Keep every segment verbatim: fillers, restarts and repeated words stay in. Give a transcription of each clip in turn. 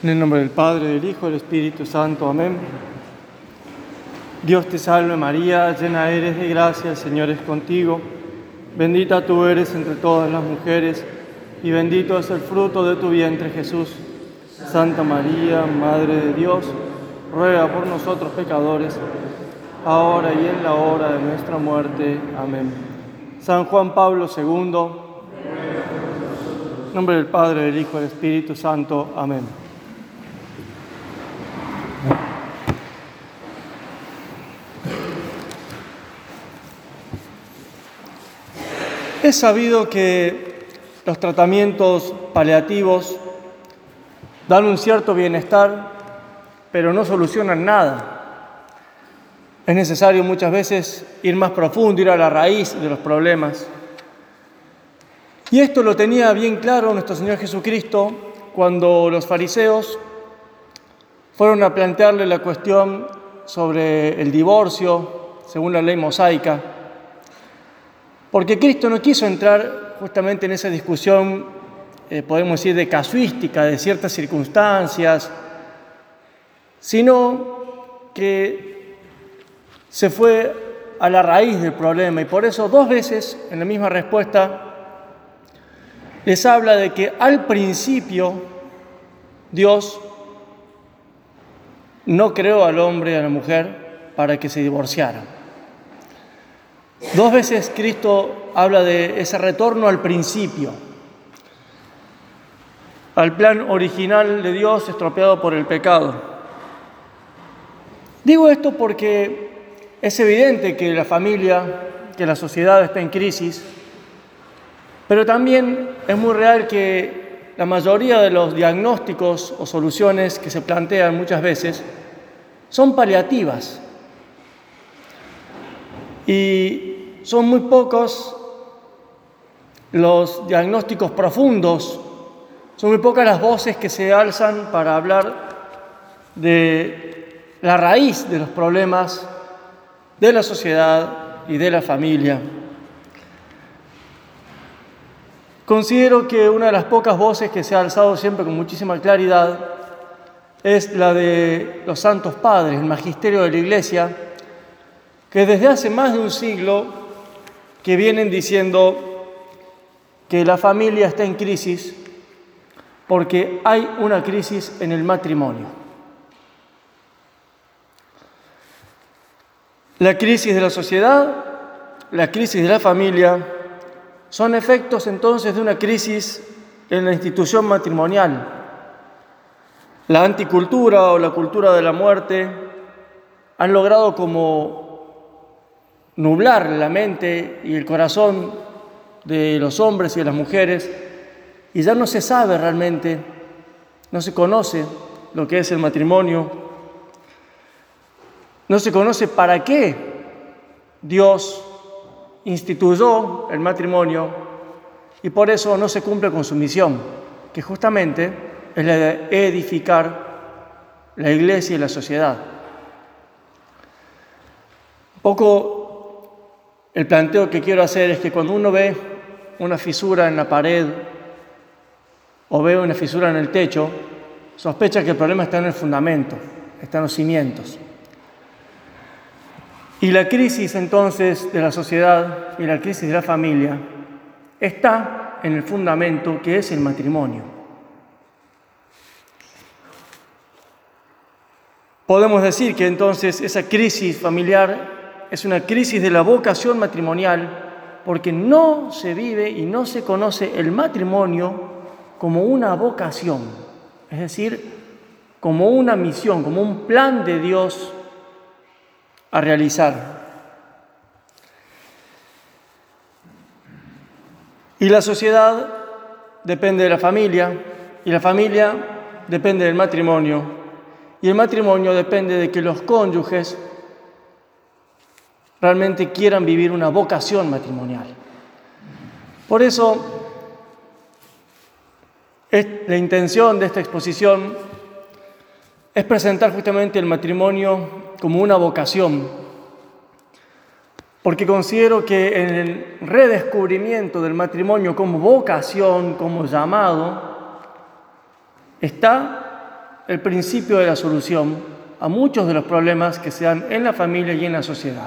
En el nombre del Padre, del Hijo y del Espíritu Santo. Amén. Dios te salve María, llena eres de gracia, el Señor es contigo. Bendita tú eres entre todas las mujeres, y bendito es el fruto de tu vientre, Jesús. Santa María, Madre de Dios, ruega por nosotros pecadores, ahora y en la hora de nuestra muerte. Amén. San Juan Pablo segundo, en nombre del Padre, del Hijo y del Espíritu Santo. Amén. Es sabido que los tratamientos paliativos dan un cierto bienestar, pero no solucionan nada. Es necesario muchas veces ir más profundo, ir a la raíz de los problemas. Y esto lo tenía bien claro nuestro Señor Jesucristo cuando los fariseos fueron a plantearle la cuestión sobre el divorcio según la ley mosaica. Porque Cristo no quiso entrar justamente en esa discusión, eh, podemos decir, de casuística, de ciertas circunstancias, sino que se fue a la raíz del problema. Y por eso dos veces, en la misma respuesta, les habla de que al principio Dios no creó al hombre y a la mujer para que se divorciaran. Dos veces Cristo habla de ese retorno al principio, al plan original de Dios estropeado por el pecado. Digo esto porque es evidente que la familia, que la sociedad está en crisis, pero también es muy real que la mayoría de los diagnósticos o soluciones que se plantean muchas veces son paliativas. Y son muy pocos los diagnósticos profundos, son muy pocas las voces que se alzan para hablar de la raíz de los problemas de la sociedad y de la familia. Considero que una de las pocas voces que se ha alzado siempre con muchísima claridad es la de los santos padres, el magisterio de la Iglesia, que desde hace más de un siglo que vienen diciendo que la familia está en crisis porque hay una crisis en el matrimonio. La crisis de la sociedad, la crisis de la familia, son efectos entonces de una crisis en la institución matrimonial. La anticultura o la cultura de la muerte han logrado como nublar la mente y el corazón de los hombres y de las mujeres, y ya no se sabe realmente, no se conoce lo que es el matrimonio, no se conoce para qué Dios instituyó el matrimonio, y por eso no se cumple con su misión, que justamente es la de edificar la iglesia y la sociedad. Un poco el planteo que quiero hacer es que cuando uno ve una fisura en la pared o ve una fisura en el techo, sospecha que el problema está en el fundamento, está en los cimientos. Y la crisis entonces de la sociedad y la crisis de la familia está en el fundamento que es el matrimonio. Podemos decir que entonces esa crisis familiar es una crisis de la vocación matrimonial porque no se vive y no se conoce el matrimonio como una vocación, es decir, como una misión, como un plan de Dios a realizar. Y la sociedad depende de la familia, y la familia depende del matrimonio, y el matrimonio depende de que los cónyuges realmente quieran vivir una vocación matrimonial. Por eso, la intención de esta exposición es presentar justamente el matrimonio como una vocación, porque considero que en el redescubrimiento del matrimonio como vocación, como llamado, está el principio de la solución a muchos de los problemas que se dan en la familia y en la sociedad.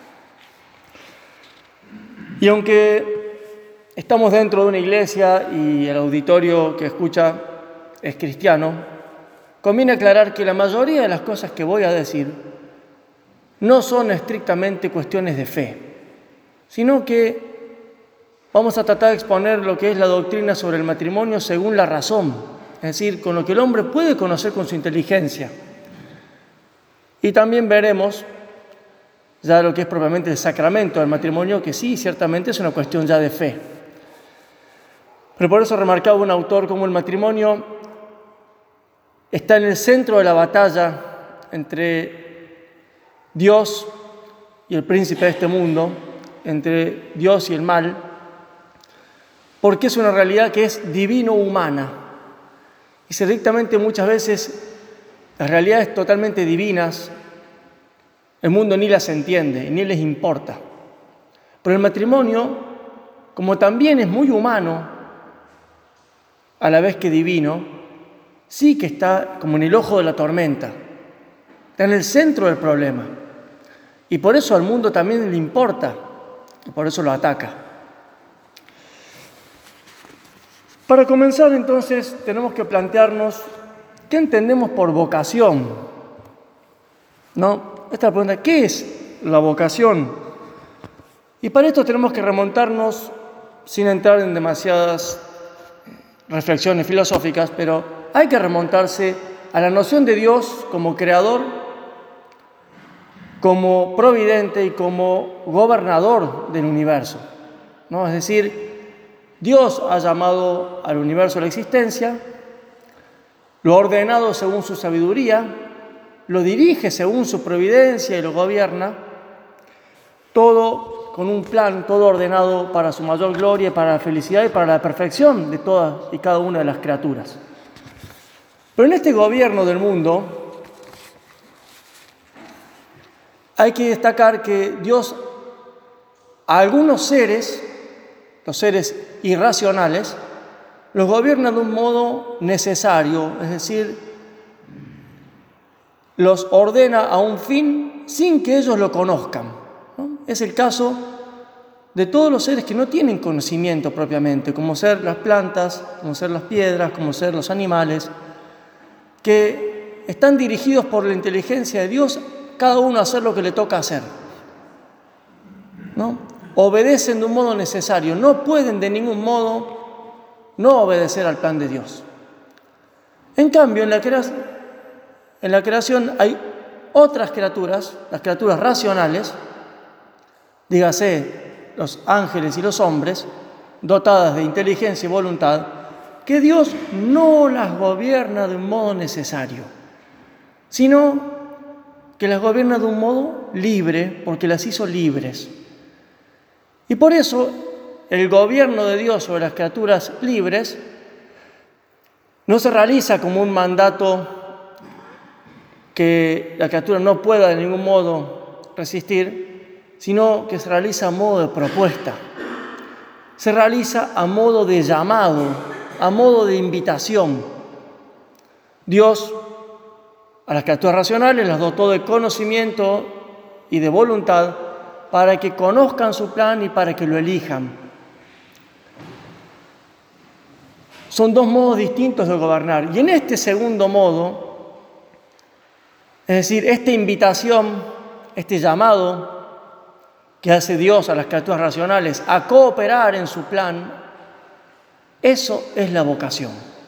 Y aunque estamos dentro de una iglesia y el auditorio que escucha es cristiano, conviene aclarar que la mayoría de las cosas que voy a decir no son estrictamente cuestiones de fe, sino que vamos a tratar de exponer lo que es la doctrina sobre el matrimonio según la razón, es decir, con lo que el hombre puede conocer con su inteligencia. Y también veremos ya lo que es propiamente el sacramento del matrimonio, que sí, ciertamente es una cuestión ya de fe. Pero por eso remarcaba un autor como el matrimonio está en el centro de la batalla entre Dios y el príncipe de este mundo, entre Dios y el mal, porque es una realidad que es divino-humana. Y ciertamente muchas veces las realidades totalmente divinas, el mundo ni las entiende, ni les importa. Pero el matrimonio, como también es muy humano, a la vez que divino, sí que está como en el ojo de la tormenta, está en el centro del problema. Y por eso al mundo también le importa, y por eso lo ataca. Para comenzar, entonces, tenemos que plantearnos qué entendemos por vocación, ¿no? Esta es la pregunta, ¿qué es la vocación? Y para esto tenemos que remontarnos, sin entrar en demasiadas reflexiones filosóficas, pero hay que remontarse a la noción de Dios como creador, como providente y como gobernador del universo, ¿no? Es decir, Dios ha llamado al universo a la existencia, lo ha ordenado según su sabiduría, lo dirige según su providencia y lo gobierna, todo con un plan, todo ordenado para su mayor gloria, para la felicidad y para la perfección de todas y cada una de las criaturas. Pero en este gobierno del mundo hay que destacar que Dios a algunos seres, los seres irracionales, los gobierna de un modo necesario, es decir, los ordena a un fin sin que ellos lo conozcan, ¿no? Es el caso de todos los seres que no tienen conocimiento propiamente, como ser las plantas, como ser las piedras, como ser los animales, que están dirigidos por la inteligencia de Dios, cada uno a hacer lo que le toca hacer, ¿no? Obedecen de un modo necesario, no pueden de ningún modo no obedecer al plan de Dios. En cambio, en la creación, en la creación hay otras criaturas, las criaturas racionales, dígase los ángeles y los hombres, dotadas de inteligencia y voluntad, que Dios no las gobierna de un modo necesario, sino que las gobierna de un modo libre, porque las hizo libres. Y por eso el gobierno de Dios sobre las criaturas libres no se realiza como un mandato que la criatura no pueda de ningún modo resistir, sino que se realiza a modo de propuesta, se realiza a modo de llamado, a modo de invitación. Dios a las criaturas racionales las dotó de conocimiento y de voluntad para que conozcan su plan y para que lo elijan. Son dos modos distintos de gobernar. Y en este segundo modo, es decir, esta invitación, este llamado que hace Dios a las criaturas racionales a cooperar en su plan, eso es la vocación.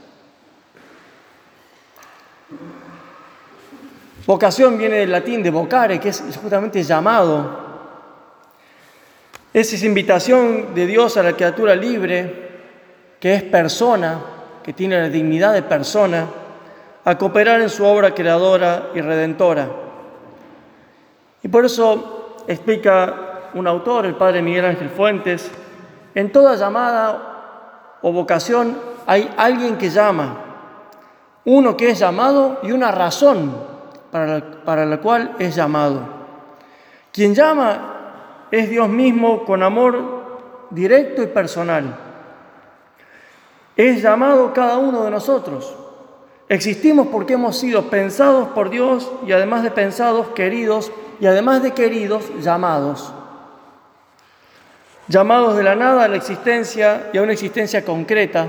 Vocación viene del latín de vocare, que es justamente llamado. Es esa invitación de Dios a la criatura libre, que es persona, que tiene la dignidad de persona, a cooperar en su obra creadora y redentora. Y por eso explica un autor, el padre Miguel Ángel Fuentes, en toda llamada o vocación hay alguien que llama, uno que es llamado y una razón para la, para la cual es llamado. Quien llama es Dios mismo con amor directo y personal. Es llamado cada uno de nosotros. Existimos porque hemos sido pensados por Dios y además de pensados, queridos y además de queridos, llamados. Llamados de la nada a la existencia y a una existencia concreta.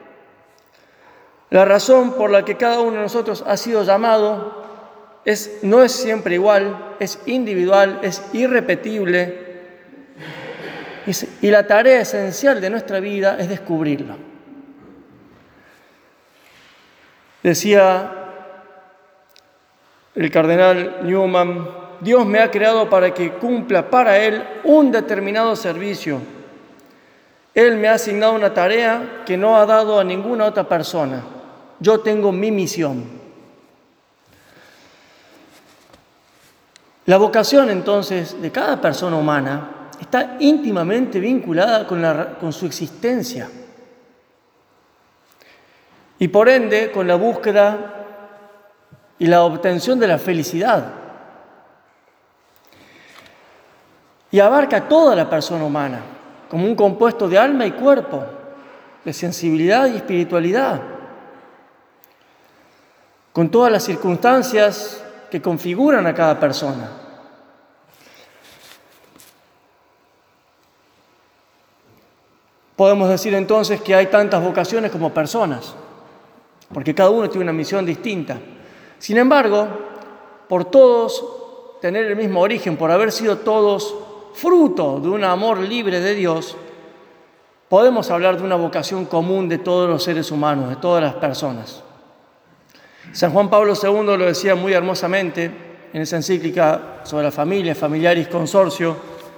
La razón por la que cada uno de nosotros ha sido llamado es, no es siempre igual, es individual, es irrepetible. Y la tarea esencial de nuestra vida es descubrirlo. Decía el cardenal Newman, Dios me ha creado para que cumpla para Él un determinado servicio. Él me ha asignado una tarea que no ha dado a ninguna otra persona. Yo tengo mi misión. La vocación, entonces, de cada persona humana está íntimamente vinculada con, la, con su existencia y por ende con la búsqueda y la obtención de la felicidad. Y abarca toda la persona humana como un compuesto de alma y cuerpo, de sensibilidad y espiritualidad, con todas las circunstancias que configuran a cada persona. Podemos decir entonces que hay tantas vocaciones como personas, porque cada uno tiene una misión distinta. Sin embargo, por todos tener el mismo origen, por haber sido todos fruto de un amor libre de Dios, podemos hablar de una vocación común de todos los seres humanos, de todas las personas. San Juan Pablo segundo lo decía muy hermosamente en esa encíclica sobre la familia, Familiaris Consortio.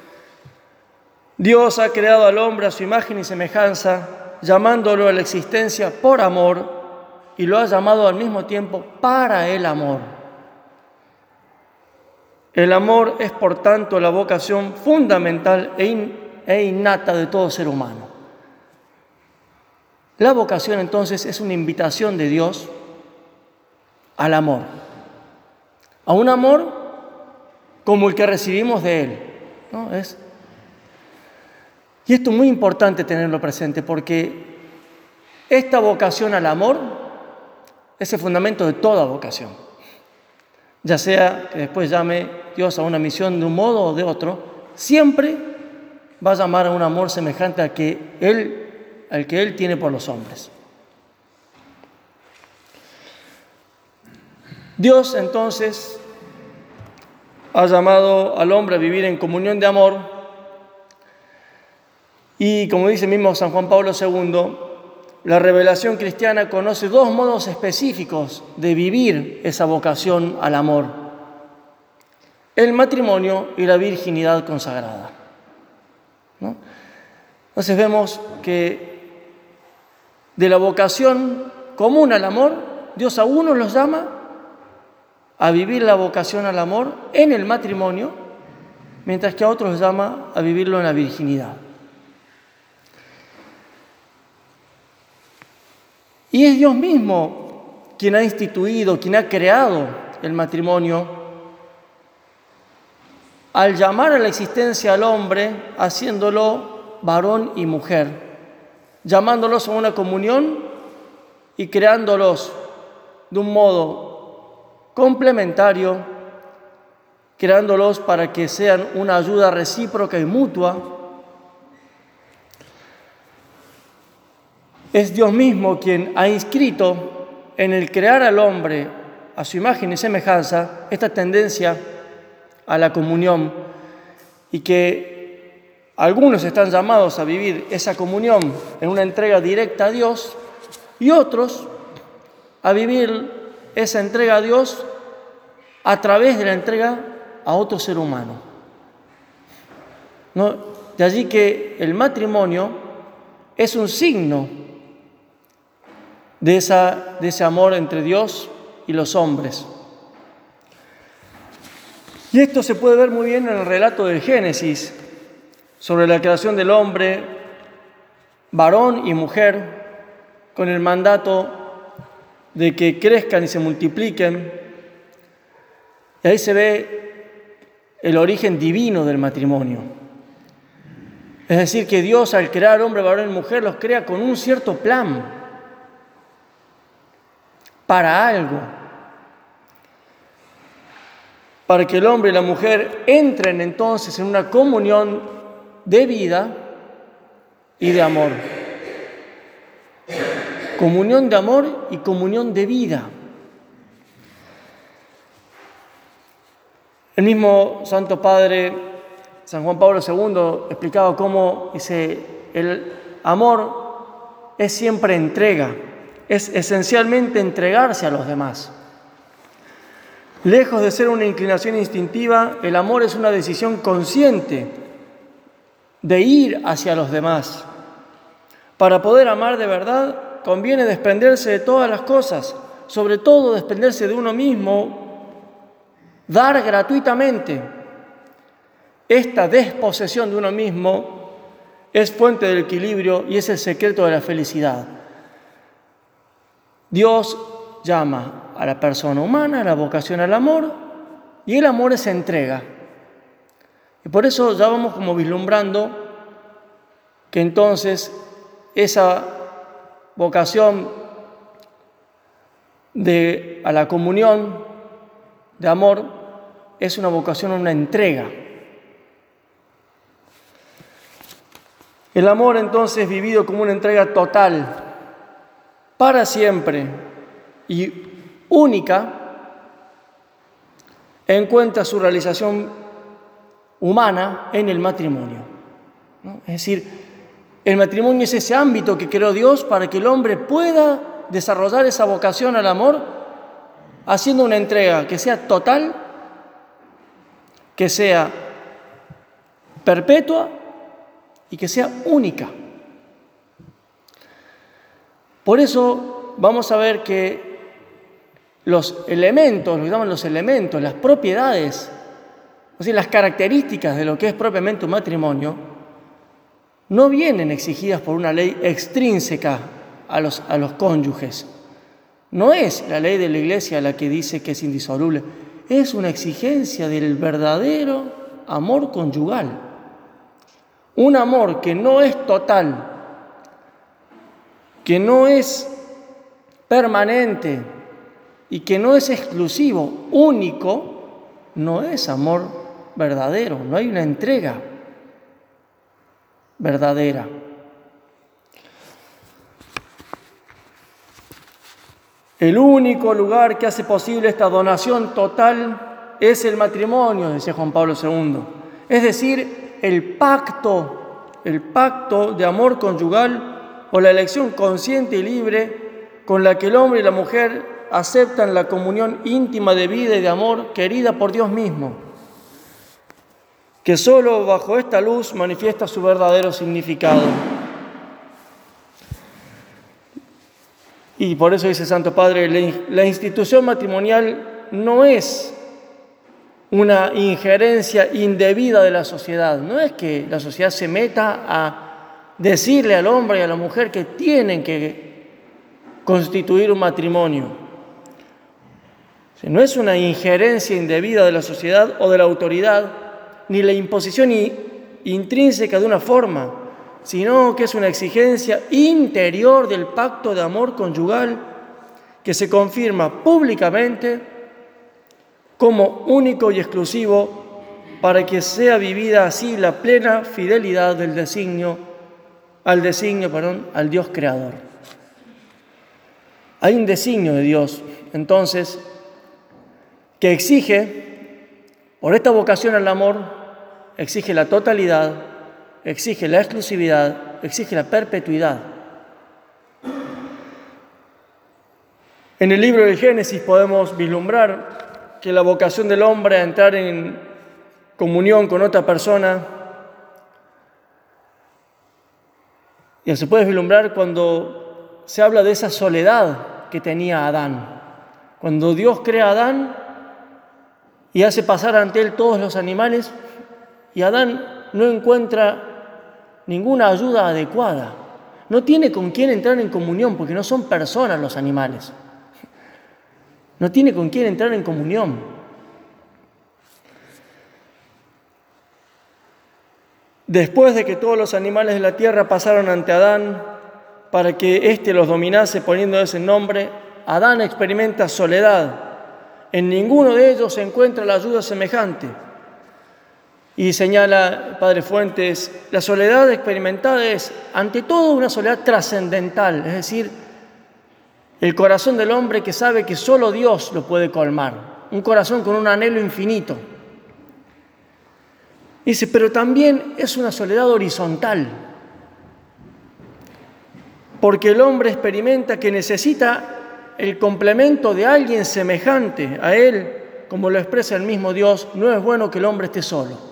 Dios ha creado al hombre a su imagen y semejanza, llamándolo a la existencia por amor, y lo ha llamado al mismo tiempo para el amor. El amor es, por tanto, la vocación fundamental e, in, e innata de todo ser humano. La vocación, entonces, es una invitación de Dios al amor, a un amor como el que recibimos de Él, ¿no? Es, y esto es muy importante tenerlo presente, porque esta vocación al amor es el fundamento de toda vocación. Ya sea que después llame Dios a una misión de un modo o de otro, siempre va a llamar a un amor semejante al que Él, al que Él tiene por los hombres. Dios, entonces, ha llamado al hombre a vivir en comunión de amor y, como dice mismo San Juan Pablo segundo, la revelación cristiana conoce dos modos específicos de vivir esa vocación al amor: el matrimonio y la virginidad consagrada, ¿no? Entonces vemos que de la vocación común al amor, Dios a unos los llama a vivir la vocación al amor en el matrimonio, mientras que a otros los llama a vivirlo en la virginidad. Y es Dios mismo quien ha instituido, quien ha creado el matrimonio, al llamar a la existencia al hombre, haciéndolo varón y mujer, llamándolos a una comunión y creándolos de un modo complementario, creándolos para que sean una ayuda recíproca y mutua. Es Dios mismo quien ha inscrito en el crear al hombre a su imagen y semejanza esta tendencia a la comunión, y que algunos están llamados a vivir esa comunión en una entrega directa a Dios y otros a vivir esa entrega a Dios a través de la entrega a otro ser humano, ¿no? De allí que el matrimonio es un signo de, esa, de ese amor entre Dios y los hombres. Y esto se puede ver muy bien en el relato del Génesis sobre la creación del hombre, varón y mujer, con el mandato de que crezcan y se multipliquen. Y ahí se ve el origen divino del matrimonio. Es decir, que Dios, al crear hombre, varón y mujer, los crea con un cierto plan, para algo, para que el hombre y la mujer entren entonces en una comunión de vida y de amor. Comunión de amor y comunión de vida. El mismo Santo Padre San Juan Pablo segundo explicaba cómo dice, el amor es siempre entrega, es esencialmente entregarse a los demás. Lejos de ser una inclinación instintiva, el amor es una decisión consciente de ir hacia los demás. Para poder amar de verdad, conviene desprenderse de todas las cosas, sobre todo desprenderse de uno mismo, dar gratuitamente. Esta desposesión de uno mismo es fuente del equilibrio y es el secreto de la felicidad. Dios llama a la persona humana, a la vocación al amor, y el amor es entrega. Y por eso ya vamos como vislumbrando que entonces esa vocación de, a la comunión de amor es una vocación a una entrega. El amor entonces vivido como una entrega total, para siempre y única, encuentra su realización humana en el matrimonio, ¿no? Es decir, el matrimonio es ese ámbito que creó Dios para que el hombre pueda desarrollar esa vocación al amor haciendo una entrega que sea total, que sea perpetua y que sea única. Por eso vamos a ver que los elementos, lo que llaman los elementos, las propiedades, o sea, las características de lo que es propiamente un matrimonio, no vienen exigidas por una ley extrínseca a los, a los cónyuges. No es la ley de la Iglesia la que dice que es indisoluble, es una exigencia del verdadero amor conyugal. Un amor que no es total, que no es permanente y que no es exclusivo, único, no es amor verdadero, no hay una entrega verdadera. El único lugar que hace posible esta donación total es el matrimonio, decía Juan Pablo segundo. Es decir, el pacto, el pacto de amor conyugal o la elección consciente y libre con la que el hombre y la mujer aceptan la comunión íntima de vida y de amor querida por Dios mismo, que solo bajo esta luz manifiesta su verdadero significado. Y por eso dice Santo Padre, la institución matrimonial no es una injerencia indebida de la sociedad, no es que la sociedad se meta a decirle al hombre y a la mujer que tienen que constituir un matrimonio. No es una injerencia indebida de la sociedad o de la autoridad, ni la imposición intrínseca de una forma, sino que es una exigencia interior del pacto de amor conyugal que se confirma públicamente como único y exclusivo para que sea vivida así la plena fidelidad del designio, al designio, perdón, al Dios creador. Hay un designio de Dios, entonces, que exige, por esta vocación al amor, exige la totalidad, exige la exclusividad, exige la perpetuidad. En el libro del Génesis podemos vislumbrar que la vocación del hombre a entrar en comunión con otra persona, y se puede vislumbrar cuando se habla de esa soledad que tenía Adán. Cuando Dios crea a Adán y hace pasar ante él todos los animales, y Adán no encuentra ninguna ayuda adecuada. No tiene con quién entrar en comunión, porque no son personas los animales. No tiene con quién entrar en comunión. Después de que todos los animales de la tierra pasaron ante Adán para que éste los dominase poniendo ese nombre, Adán experimenta soledad. En ninguno de ellos se encuentra la ayuda semejante. Y señala el Padre Fuentes, la soledad experimentada es, ante todo, una soledad trascendental, es decir, el corazón del hombre que sabe que solo Dios lo puede colmar, un corazón con un anhelo infinito. Dice, pero también es una soledad horizontal, porque el hombre experimenta que necesita el complemento de alguien semejante a él, como lo expresa el mismo Dios, no es bueno que el hombre esté solo.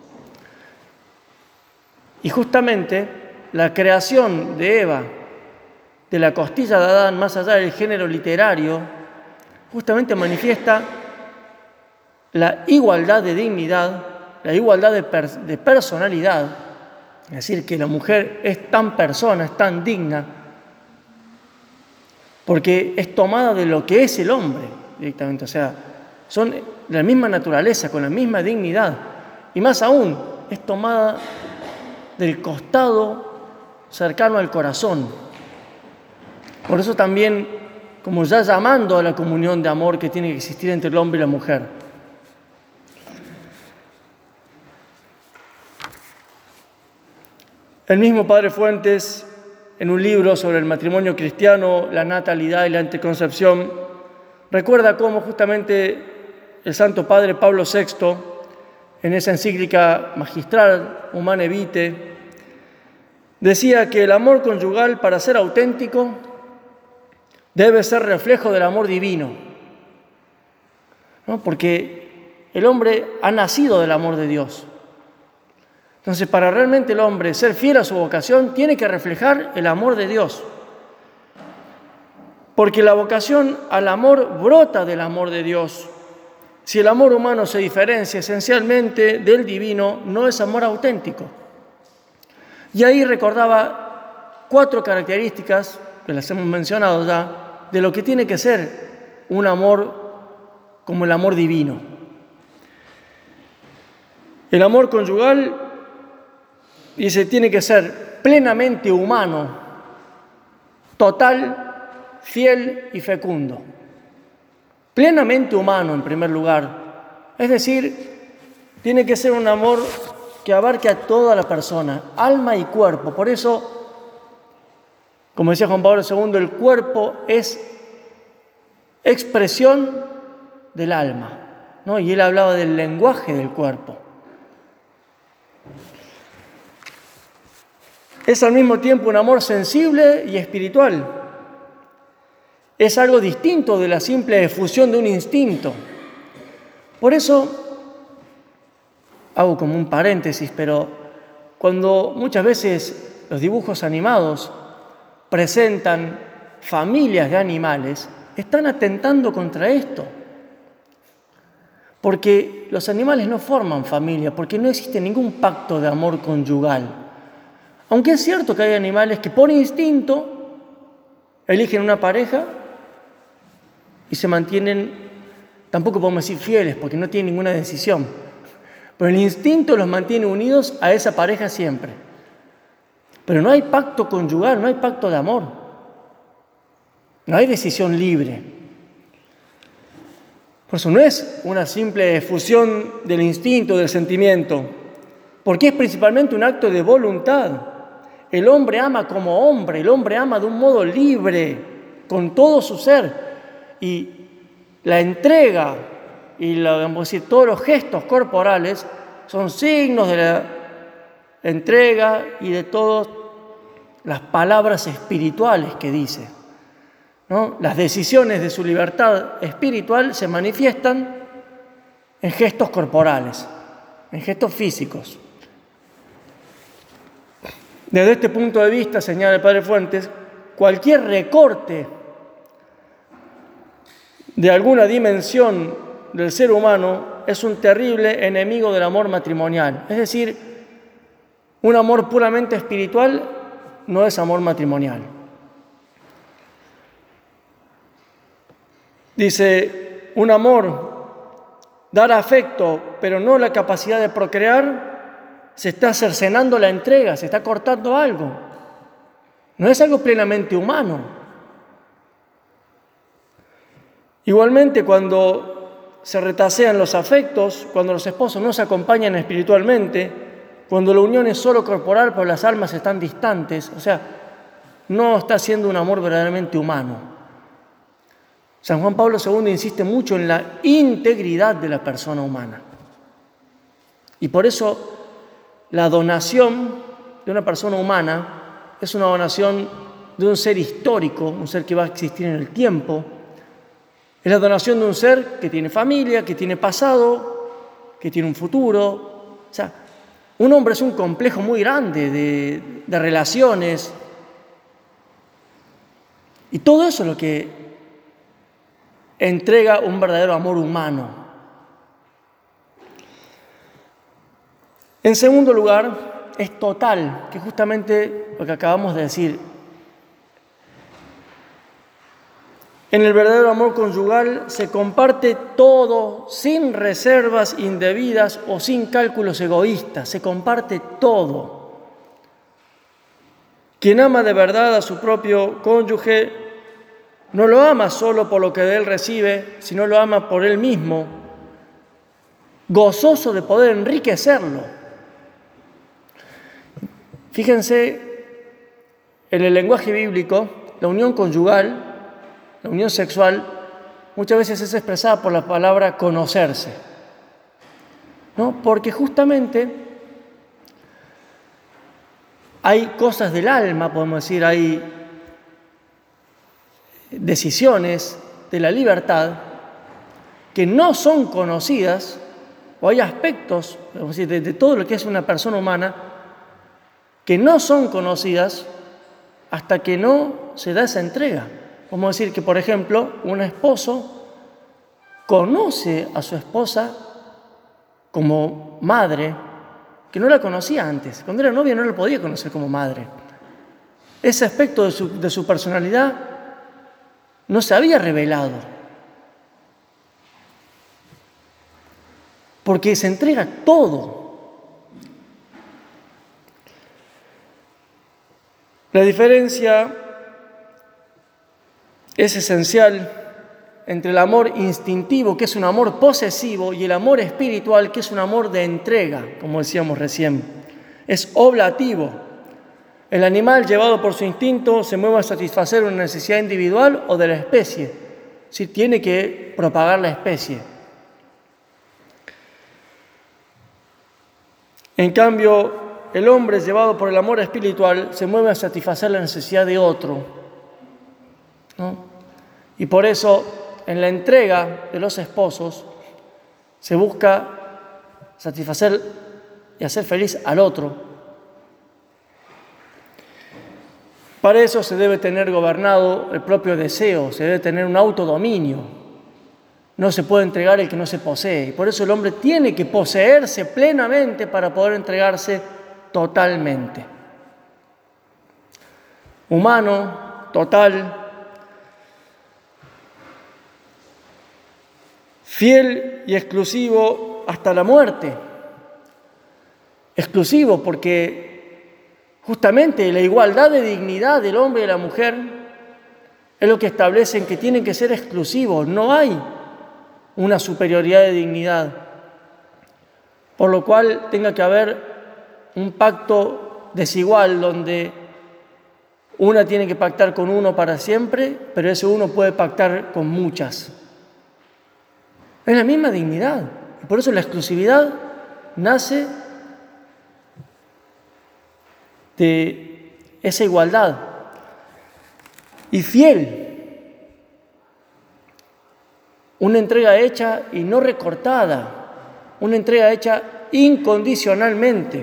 Y justamente la creación de Eva, de la costilla de Adán, más allá del género literario, justamente manifiesta la igualdad de dignidad, la igualdad de, per- de personalidad, es decir, que la mujer es tan persona, es tan digna, porque es tomada de lo que es el hombre directamente, o sea, son de la misma naturaleza, con la misma dignidad, y más aún, es tomada del costado cercano al corazón. Por eso también, como ya llamando a la comunión de amor que tiene que existir entre el hombre y la mujer. El mismo Padre Fuentes, en un libro sobre el matrimonio cristiano, la natalidad y la anticoncepción, recuerda cómo justamente el Santo Padre Pablo sexto, en esa encíclica magistral, Humanae Vitae, decía que el amor conyugal, para ser auténtico, debe ser reflejo del amor divino, ¿no? Porque el hombre ha nacido del amor de Dios. Entonces, para realmente el hombre ser fiel a su vocación, tiene que reflejar el amor de Dios. Porque la vocación al amor brota del amor de Dios. Si el amor humano se diferencia esencialmente del divino, no es amor auténtico. Y ahí recordaba cuatro características, que las hemos mencionado ya, de lo que tiene que ser un amor como el amor divino. El amor conyugal, dice, tiene que ser plenamente humano, total, fiel y fecundo. Plenamente humano, en primer lugar. Es decir, tiene que ser un amor que abarque a toda la persona, alma y cuerpo. Por eso, como decía Juan Pablo segundo, el cuerpo es expresión del alma, ¿no? Y él hablaba del lenguaje del cuerpo. Es al mismo tiempo un amor sensible y espiritual. Es algo distinto de la simple efusión de un instinto. Por eso, hago como un paréntesis, pero cuando muchas veces los dibujos animados presentan familias de animales, están atentando contra esto. Porque los animales no forman familia, porque no existe ningún pacto de amor conyugal. Aunque es cierto que hay animales que por instinto eligen una pareja y se mantienen, tampoco podemos decir fieles, porque no tienen ninguna decisión. Pero el instinto los mantiene unidos a esa pareja siempre. Pero no hay pacto conyugal, no hay pacto de amor. No hay decisión libre. Por eso no es una simple fusión del instinto, del sentimiento, porque es principalmente un acto de voluntad. El hombre ama como hombre, el hombre ama de un modo libre, con todo su ser. Y la entrega y la, vamos a decir, todos los gestos corporales son signos de la entrega y de todas las palabras espirituales que dice, ¿no? Las decisiones de su libertad espiritual se manifiestan en gestos corporales, en gestos físicos. Desde este punto de vista, señala el Padre Fuentes, cualquier recorte de alguna dimensión del ser humano es un terrible enemigo del amor matrimonial. Es decir, un amor puramente espiritual no es amor matrimonial. Dice, un amor, dar afecto, pero no la capacidad de procrear, se está cercenando la entrega, se está cortando algo. No es algo plenamente humano. Igualmente, cuando se retasean los afectos, cuando los esposos no se acompañan espiritualmente, cuando la unión es solo corporal pero las almas están distantes, o sea, no está siendo un amor verdaderamente humano. San Juan Pablo segundo insiste mucho en la integridad de la persona humana. Y por eso la donación de una persona humana es una donación de un ser histórico, un ser que va a existir en el tiempo. Es la donación de un ser que tiene familia, que tiene pasado, que tiene un futuro. O sea, un hombre es un complejo muy grande de, de relaciones. Y todo eso es lo que entrega un verdadero amor humano. En segundo lugar, es total, que justamente lo que acabamos de decir. En el verdadero amor conyugal se comparte todo sin reservas indebidas o sin cálculos egoístas, se comparte todo. Quien ama de verdad a su propio cónyuge no lo ama solo por lo que de él recibe, sino lo ama por él mismo, gozoso de poder enriquecerlo. Fíjense, en el lenguaje bíblico, la unión conyugal, la unión sexual, muchas veces es expresada por la palabra conocerse, ¿no? Porque justamente hay cosas del alma, podemos decir, hay decisiones de la libertad que no son conocidas, o hay aspectos, podemos decir, de, de todo lo que es una persona humana, que no son conocidas hasta que no se da esa entrega. Vamos a decir que, por ejemplo, un esposo conoce a su esposa como madre, que no la conocía antes. Cuando era novia no la podía conocer como madre. Ese aspecto de su, de su personalidad no se había revelado. Porque se entrega todo. La diferencia es esencial entre el amor instintivo, que es un amor posesivo, y el amor espiritual, que es un amor de entrega, como decíamos recién. Es oblativo. El animal, llevado por su instinto, se mueve a satisfacer una necesidad individual o de la especie. Sí, tiene que propagar la especie. En cambio, el hombre, llevado por el amor espiritual, se mueve a satisfacer la necesidad de otro, ¿no? Y por eso, en la entrega de los esposos, se busca satisfacer y hacer feliz al otro. Para eso se debe tener gobernado el propio deseo, se debe tener un autodominio. No se puede entregar el que no se posee. Y por eso el hombre tiene que poseerse plenamente para poder entregarse totalmente. Humano, total, fiel y exclusivo hasta la muerte. Exclusivo porque justamente la igualdad de dignidad del hombre y de la mujer es lo que establecen que tienen que ser exclusivos. No hay una superioridad de dignidad, por lo cual tenga que haber un pacto desigual donde una tiene que pactar con uno para siempre, pero ese uno puede pactar con muchas. Es la misma dignidad. Y por eso la exclusividad nace de esa igualdad. Y fiel. Una entrega hecha y no recortada. Una entrega hecha incondicionalmente.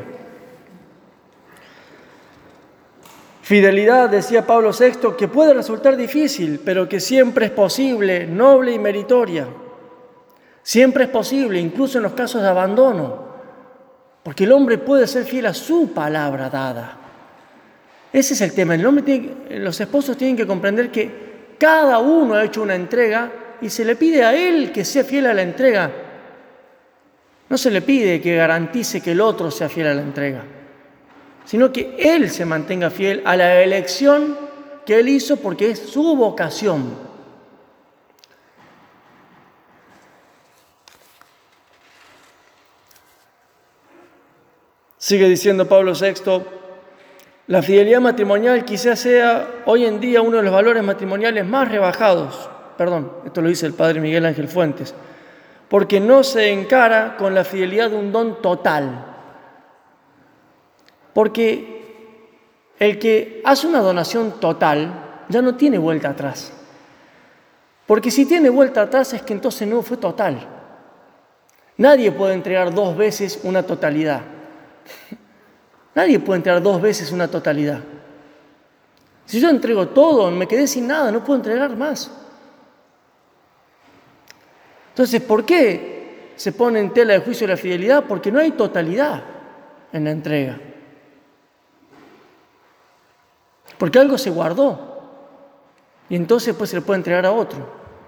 Fidelidad, decía Pablo sexto, que puede resultar difícil, pero que siempre es posible, noble y meritoria. Siempre es posible, incluso en los casos de abandono, porque el hombre puede ser fiel a su palabra dada. Ese es el tema. El hombre tiene, los esposos tienen que comprender que cada uno ha hecho una entrega y se le pide a él que sea fiel a la entrega. No se le pide que garantice que el otro sea fiel a la entrega, sino que él se mantenga fiel a la elección que él hizo porque es su vocación. Sigue diciendo Pablo sexto, la fidelidad matrimonial quizás sea hoy en día uno de los valores matrimoniales más rebajados. Perdón, esto lo dice el padre Miguel Ángel Fuentes, porque no se encara con la fidelidad de un don total. Porque el que hace una donación total ya no tiene vuelta atrás. Porque si tiene vuelta atrás es que entonces no fue total. Nadie puede entregar dos veces una totalidad. Nadie puede entregar dos veces una totalidad. Si yo entrego todo, me quedé sin nada, no puedo entregar más. Entonces, ¿por qué se pone en tela de juicio la fidelidad? Porque no hay totalidad en la entrega. Porque algo se guardó y entonces pues se le puede entregar a otro.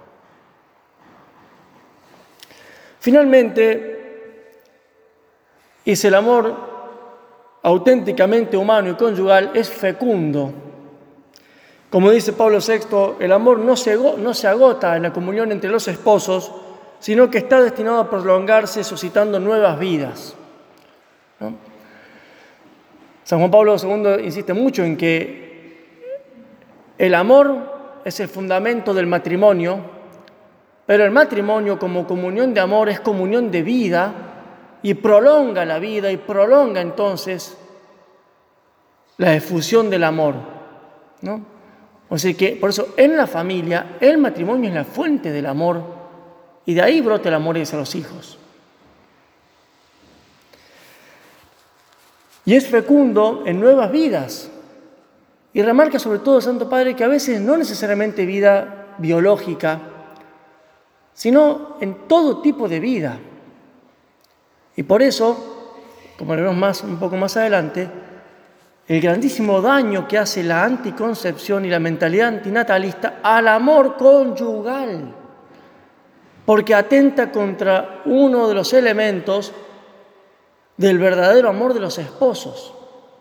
Finalmente, es el amor auténticamente humano y conyugal, es fecundo. Como dice Pablo sexto, el amor no se, no se agota en la comunión entre los esposos, sino que está destinado a prolongarse suscitando nuevas vidas, ¿no? San Juan Pablo segundo insiste mucho en que el amor es el fundamento del matrimonio, pero el matrimonio como comunión de amor es comunión de vida y prolonga la vida y prolonga entonces la efusión del amor, ¿no? O sea que por eso en la familia el matrimonio es la fuente del amor y de ahí brota el amor hacia los hijos. Y es fecundo en nuevas vidas. Y remarca sobre todo, Santo Padre, que a veces no necesariamente vida biológica, sino en todo tipo de vida. Y por eso, como veremos más, un poco más adelante, el grandísimo daño que hace la anticoncepción y la mentalidad antinatalista al amor conyugal, porque atenta contra uno de los elementos del verdadero amor de los esposos.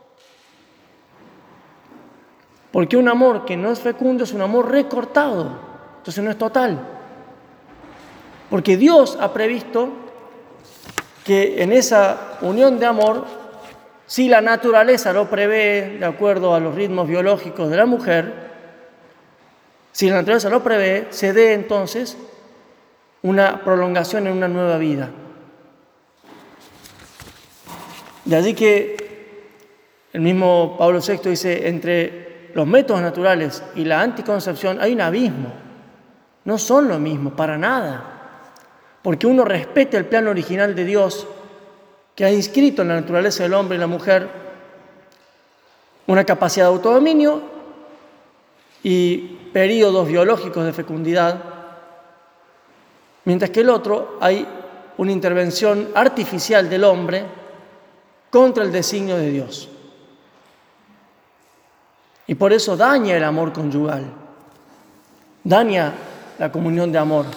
Porque un amor que no es fecundo es un amor recortado, entonces no es total. Porque Dios ha previsto que en esa unión de amor, si la naturaleza lo prevé de acuerdo a los ritmos biológicos de la mujer, si la naturaleza lo prevé, se dé entonces una prolongación en una nueva vida. De allí que el mismo Pablo sexto dice, entre los métodos naturales y la anticoncepción hay un abismo. No son lo mismo, para nada. Porque uno respeta el plan original de Dios que ha inscrito en la naturaleza del hombre y la mujer una capacidad de autodominio y periodos biológicos de fecundidad, mientras que el otro hay una intervención artificial del hombre contra el designio de Dios. Y por eso daña el amor conyugal, daña la comunión de amor.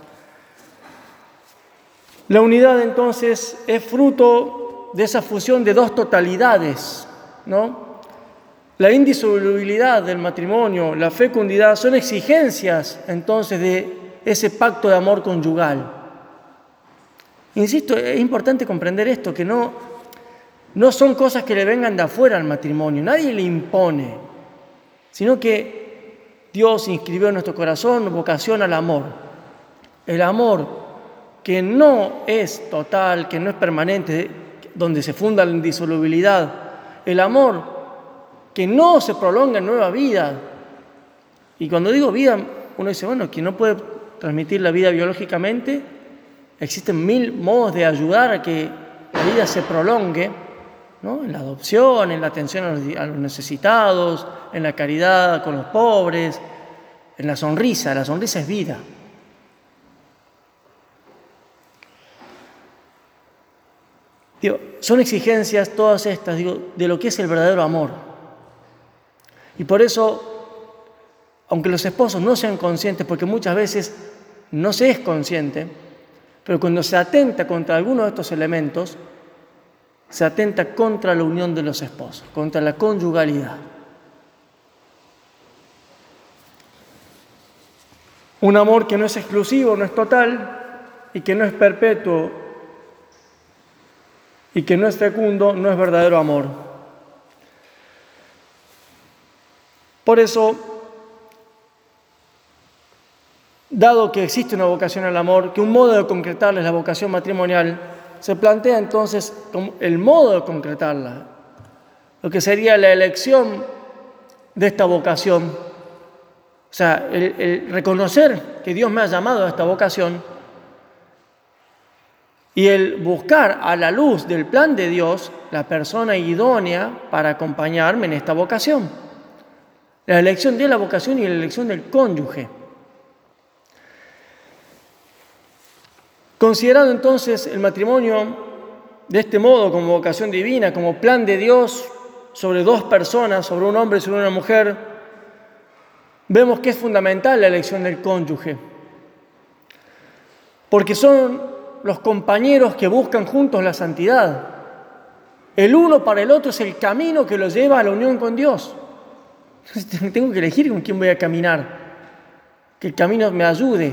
La unidad entonces es fruto de esa fusión de dos totalidades, ¿no? La indisolubilidad del matrimonio, la fecundidad, son exigencias entonces de ese pacto de amor conyugal. Insisto, es importante comprender esto, que no, no son cosas que le vengan de afuera al matrimonio, nadie le impone, sino que Dios inscribió en nuestro corazón vocación al amor. El amor que no es total, que no es permanente, donde se funda la indisolubilidad. El amor que no se prolonga en nueva vida. Y cuando digo vida, uno dice, bueno, quien no puede transmitir la vida biológicamente, existen mil modos de ayudar a que la vida se prolongue, ¿no? En la adopción, en la atención a los, a los necesitados, en la caridad con los pobres, en la sonrisa. La sonrisa es vida. Digo, son exigencias todas estas, digo, de lo que es el verdadero amor. Y por eso, aunque los esposos no sean conscientes, porque muchas veces no se es consciente, pero cuando se atenta contra alguno de estos elementos, se atenta contra la unión de los esposos, contra la conyugalidad. Un amor que no es exclusivo, no es total y que no es perpetuo y que no es fecundo, no es verdadero amor. Por eso, dado que existe una vocación al amor, que un modo de concretarla es la vocación matrimonial, se plantea entonces el modo de concretarla, lo que sería la elección de esta vocación. O sea, el, el reconocer que Dios me ha llamado a esta vocación y el buscar a la luz del plan de Dios la persona idónea para acompañarme en esta vocación. La elección de la vocación y la elección del cónyuge. Considerado entonces el matrimonio de este modo como vocación divina, como plan de Dios sobre dos personas, sobre un hombre y sobre una mujer, vemos que es fundamental la elección del cónyuge, porque son los compañeros que buscan juntos la santidad. El uno para el otro es el camino que los lleva a la unión con Dios. Entonces, tengo que elegir con quién voy a caminar, que el camino me ayude.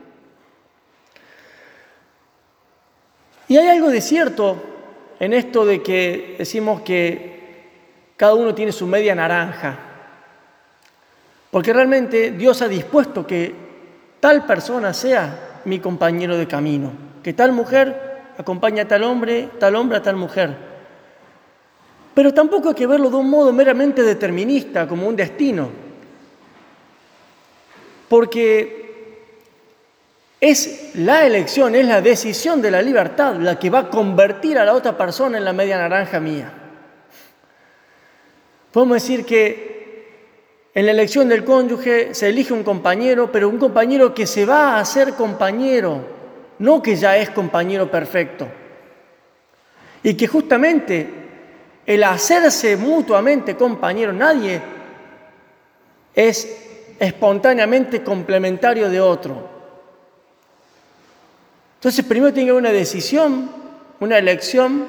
Y hay algo de cierto en esto de que decimos que cada uno tiene su media naranja, porque realmente Dios ha dispuesto que tal persona sea mi compañero de camino, que tal mujer acompañe a tal hombre, tal hombre a tal mujer. Pero tampoco hay que verlo de un modo meramente determinista, como un destino, porque es la elección, es la decisión de la libertad la que va a convertir a la otra persona en la media naranja mía. Podemos decir que en la elección del cónyuge se elige un compañero, pero un compañero que se va a hacer compañero, no que ya es compañero perfecto. Y que justamente el hacerse mutuamente compañero, nadie es espontáneamente complementario de otro. Entonces, primero tiene que haber una decisión, una elección,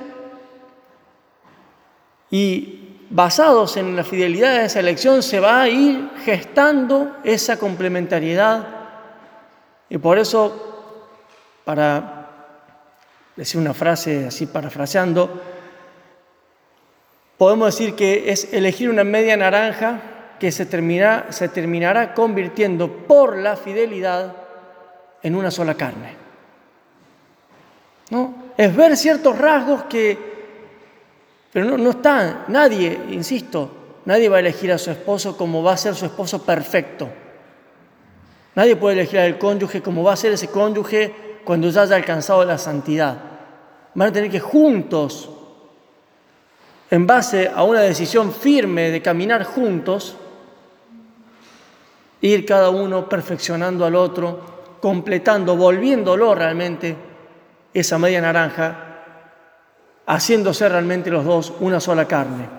y basados en la fidelidad de esa elección se va a ir gestando esa complementariedad. Y por eso, para decir una frase así parafraseando, podemos decir que es elegir una media naranja que se terminará, se terminará convirtiendo por la fidelidad en una sola carne. ¿No? Es ver ciertos rasgos que, pero no, no está, nadie, insisto, nadie va a elegir a su esposo como va a ser su esposo perfecto. Nadie puede elegir al cónyuge como va a ser ese cónyuge cuando ya haya alcanzado la santidad. Van a tener que juntos, en base a una decisión firme de caminar juntos, ir cada uno perfeccionando al otro, completando, volviéndolo realmente esa media naranja, haciéndose realmente los dos una sola carne.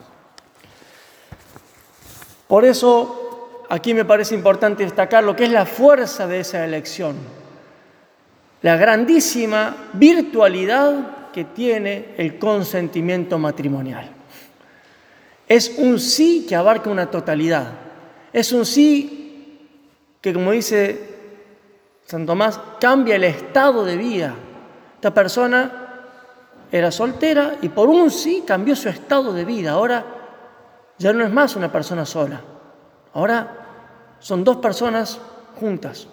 Por eso, aquí me parece importante destacar lo que es la fuerza de esa elección, la grandísima virtualidad que tiene el consentimiento matrimonial. Es un sí que abarca una totalidad, es un sí que, como dice San Tomás, cambia el estado de vida. Esta persona era soltera y por un sí cambió su estado de vida. Ahora ya no es más una persona sola. Ahora son dos personas juntas.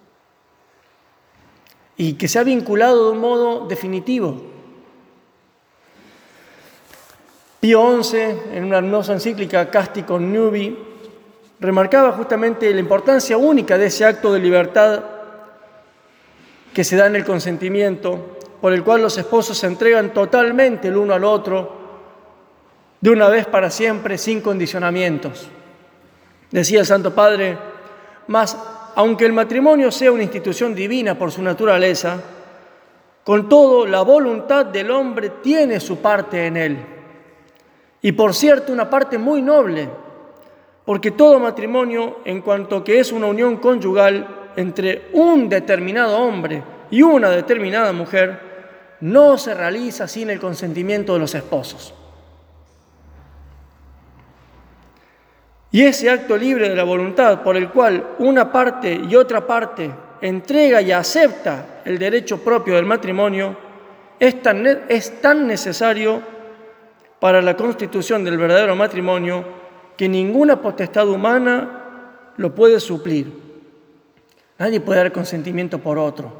Y que se ha vinculado de un modo definitivo. Pío once, en una hermosa encíclica Casti Connubii, remarcaba justamente la importancia única de ese acto de libertad que se da en el consentimiento, por el cual los esposos se entregan totalmente el uno al otro, de una vez para siempre, sin condicionamientos. Decía el Santo Padre, mas aunque el matrimonio sea una institución divina por su naturaleza, con todo la voluntad del hombre tiene su parte en él. Y por cierto, una parte muy noble, porque todo matrimonio, en cuanto que es una unión conyugal entre un determinado hombre y una determinada mujer, no se realiza sin el consentimiento de los esposos. Y ese acto libre de la voluntad por el cual una parte y otra parte entrega y acepta el derecho propio del matrimonio es tan, es tan necesario para la constitución del verdadero matrimonio que ninguna potestad humana lo puede suplir. Nadie puede dar consentimiento por otro.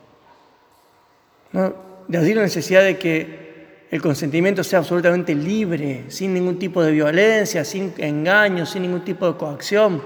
¿No? De ahí la necesidad de que el consentimiento sea absolutamente libre, sin ningún tipo de violencia, sin engaño, sin ningún tipo de coacción.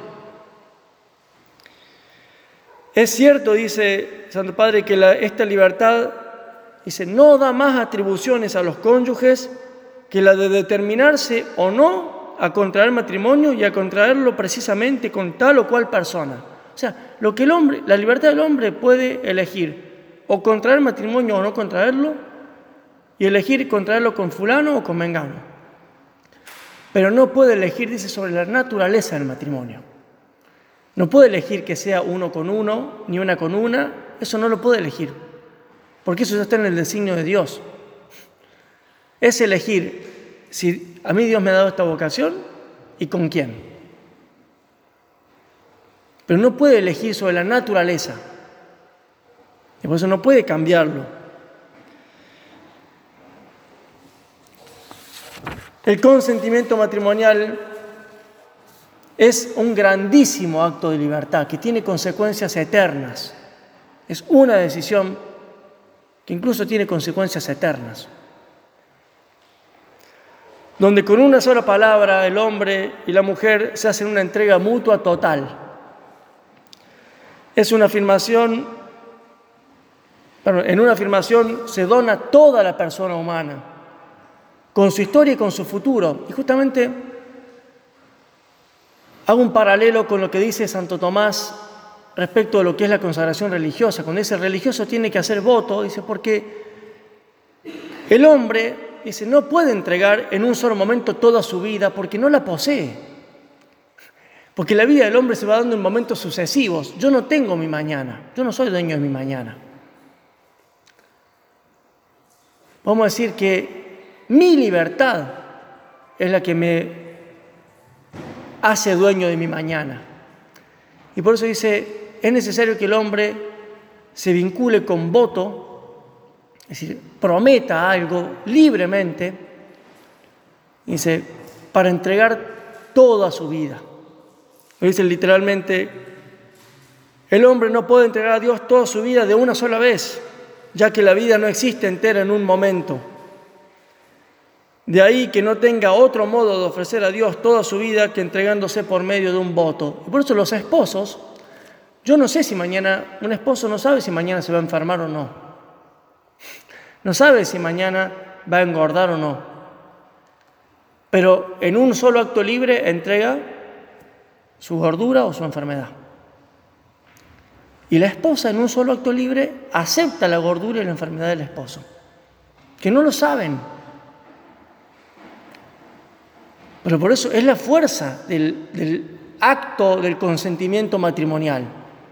Es cierto, dice Santo Padre, que la, esta libertad, dice, no da más atribuciones a los cónyuges que la de determinarse o no a contraer matrimonio y a contraerlo precisamente con tal o cual persona. O sea, lo que el hombre, la libertad del hombre puede elegir o contraer matrimonio o no contraerlo, y elegir contraerlo con fulano o con mengano. Pero no puede elegir, dice, sobre la naturaleza del matrimonio. No puede elegir que sea uno con uno, ni una con una. Eso no lo puede elegir, porque eso ya está en el designio de Dios. Es elegir si a mí Dios me ha dado esta vocación y con quién. Pero no puede elegir sobre la naturaleza. Y por eso no puede cambiarlo. El consentimiento matrimonial es un grandísimo acto de libertad que tiene consecuencias eternas. Es una decisión que incluso tiene consecuencias eternas. Donde con una sola palabra el hombre y la mujer se hacen una entrega mutua total. Es una afirmación, bueno, en una afirmación se dona toda la persona humana, con su historia y con su futuro. Y justamente hago un paralelo con lo que dice Santo Tomás respecto de lo que es la consagración religiosa. Cuando dice el religioso tiene que hacer voto, dice, porque el hombre, dice, no puede entregar en un solo momento toda su vida porque no la posee. Porque la vida del hombre se va dando en momentos sucesivos. Yo no tengo mi mañana, yo no soy dueño de mi mañana. Vamos a decir que mi libertad es la que me hace dueño de mi mañana. Y por eso dice, es necesario que el hombre se vincule con voto, es decir, prometa algo libremente, dice, para entregar toda su vida. Dice literalmente, el hombre no puede entregar a Dios toda su vida de una sola vez, ya que la vida no existe entera en un momento. De ahí que no tenga otro modo de ofrecer a Dios toda su vida que entregándose por medio de un voto. Y por eso los esposos, yo no sé si mañana, un esposo no sabe si mañana se va a enfermar o no. No sabe si mañana va a engordar o no. Pero en un solo acto libre entrega su gordura o su enfermedad. Y la esposa en un solo acto libre acepta la gordura y la enfermedad del esposo, que no lo saben. Pero por eso es la fuerza del, del acto del consentimiento matrimonial.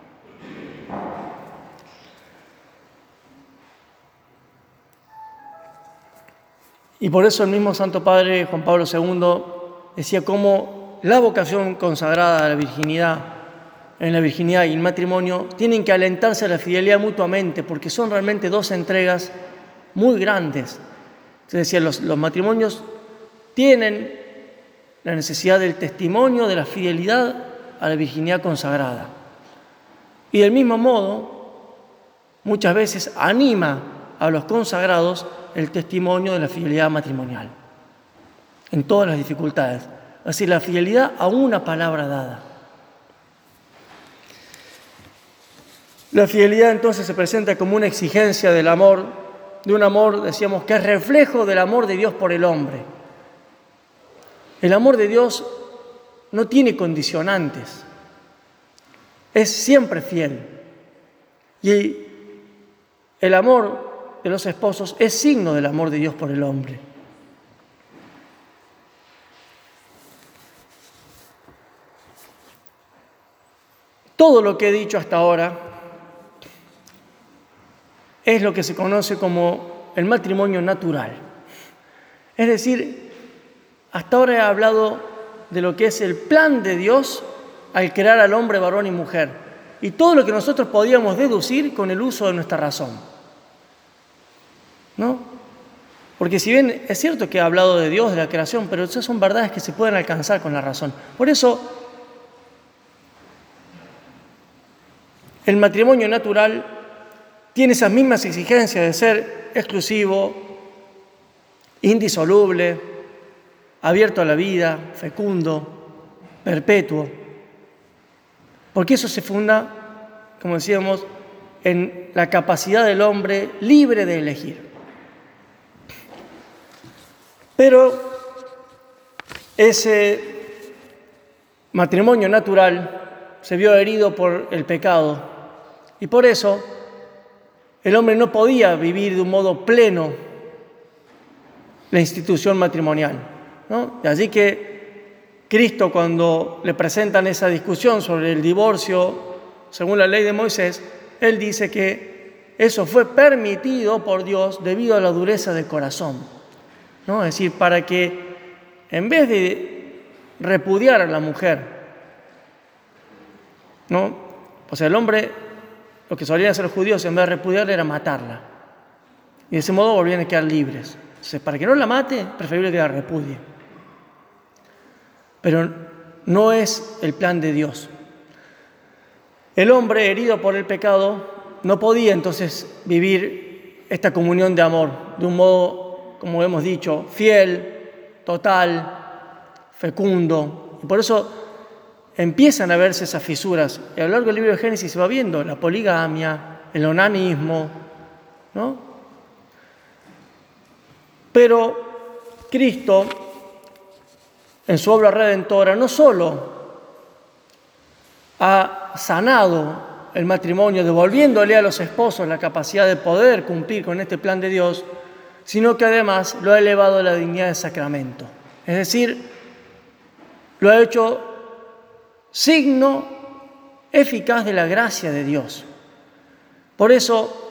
Y por eso el mismo Santo Padre Juan Pablo segundo decía cómo la vocación consagrada a la virginidad, en la virginidad y el matrimonio, tienen que alentarse a la fidelidad mutuamente, porque son realmente dos entregas muy grandes. Se decía, los, los matrimonios tienen la necesidad del testimonio, de la fidelidad a la virginidad consagrada. Y del mismo modo, muchas veces anima a los consagrados el testimonio de la fidelidad matrimonial, en todas las dificultades. Es decir, la fidelidad a una palabra dada. La fidelidad entonces se presenta como una exigencia del amor, de un amor, decíamos, que es reflejo del amor de Dios por el hombre. El amor de Dios no tiene condicionantes, es siempre fiel. Y el amor de los esposos es signo del amor de Dios por el hombre. Todo lo que he dicho hasta ahora es lo que se conoce como el matrimonio natural. Es decir, hasta ahora he hablado de lo que es el plan de Dios al crear al hombre, varón y mujer, y todo lo que nosotros podíamos deducir con el uso de nuestra razón. ¿no? Porque si bien es cierto que ha hablado de Dios, de la creación, pero esas son verdades que se pueden alcanzar con la razón. Por eso, el matrimonio natural tiene esas mismas exigencias de ser exclusivo, indisoluble, abierto a la vida, fecundo, perpetuo. Porque eso se funda, como decíamos, en la capacidad del hombre libre de elegir. Pero ese matrimonio natural se vio herido por el pecado y por eso el hombre no podía vivir de un modo pleno la institución matrimonial, ¿no? De allí que Cristo, cuando le presentan esa discusión sobre el divorcio según la ley de Moisés, Él dice que eso fue permitido por Dios debido a la dureza del corazón, ¿no? Es decir, para que en vez de repudiar a la mujer, ¿no? O sea, el hombre, lo que solían hacer los judíos, en vez de repudiarla, era matarla. Y de ese modo volvían a quedar libres. Entonces, para que no la mate, preferible que la repudie. Pero no es el plan de Dios. El hombre herido por el pecado no podía entonces vivir esta comunión de amor de un modo, como hemos dicho, fiel, total, fecundo. Y por eso empiezan a verse esas fisuras. Y a lo largo del libro de Génesis se va viendo la poligamia, el onanismo, ¿no? Pero Cristo, en su obra redentora, no solo ha sanado el matrimonio, devolviéndole a los esposos la capacidad de poder cumplir con este plan de Dios, sino que además lo ha elevado a la dignidad de sacramento. Es decir, lo ha hecho signo eficaz de la gracia de Dios. Por eso,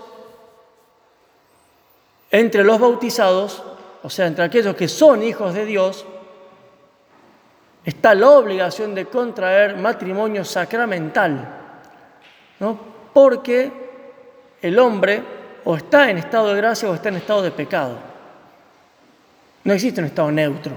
entre los bautizados, o sea, entre aquellos que son hijos de Dios, está la obligación de contraer matrimonio sacramental, ¿no? Porque el hombre o está en estado de gracia o está en estado de pecado. No existe un estado neutro.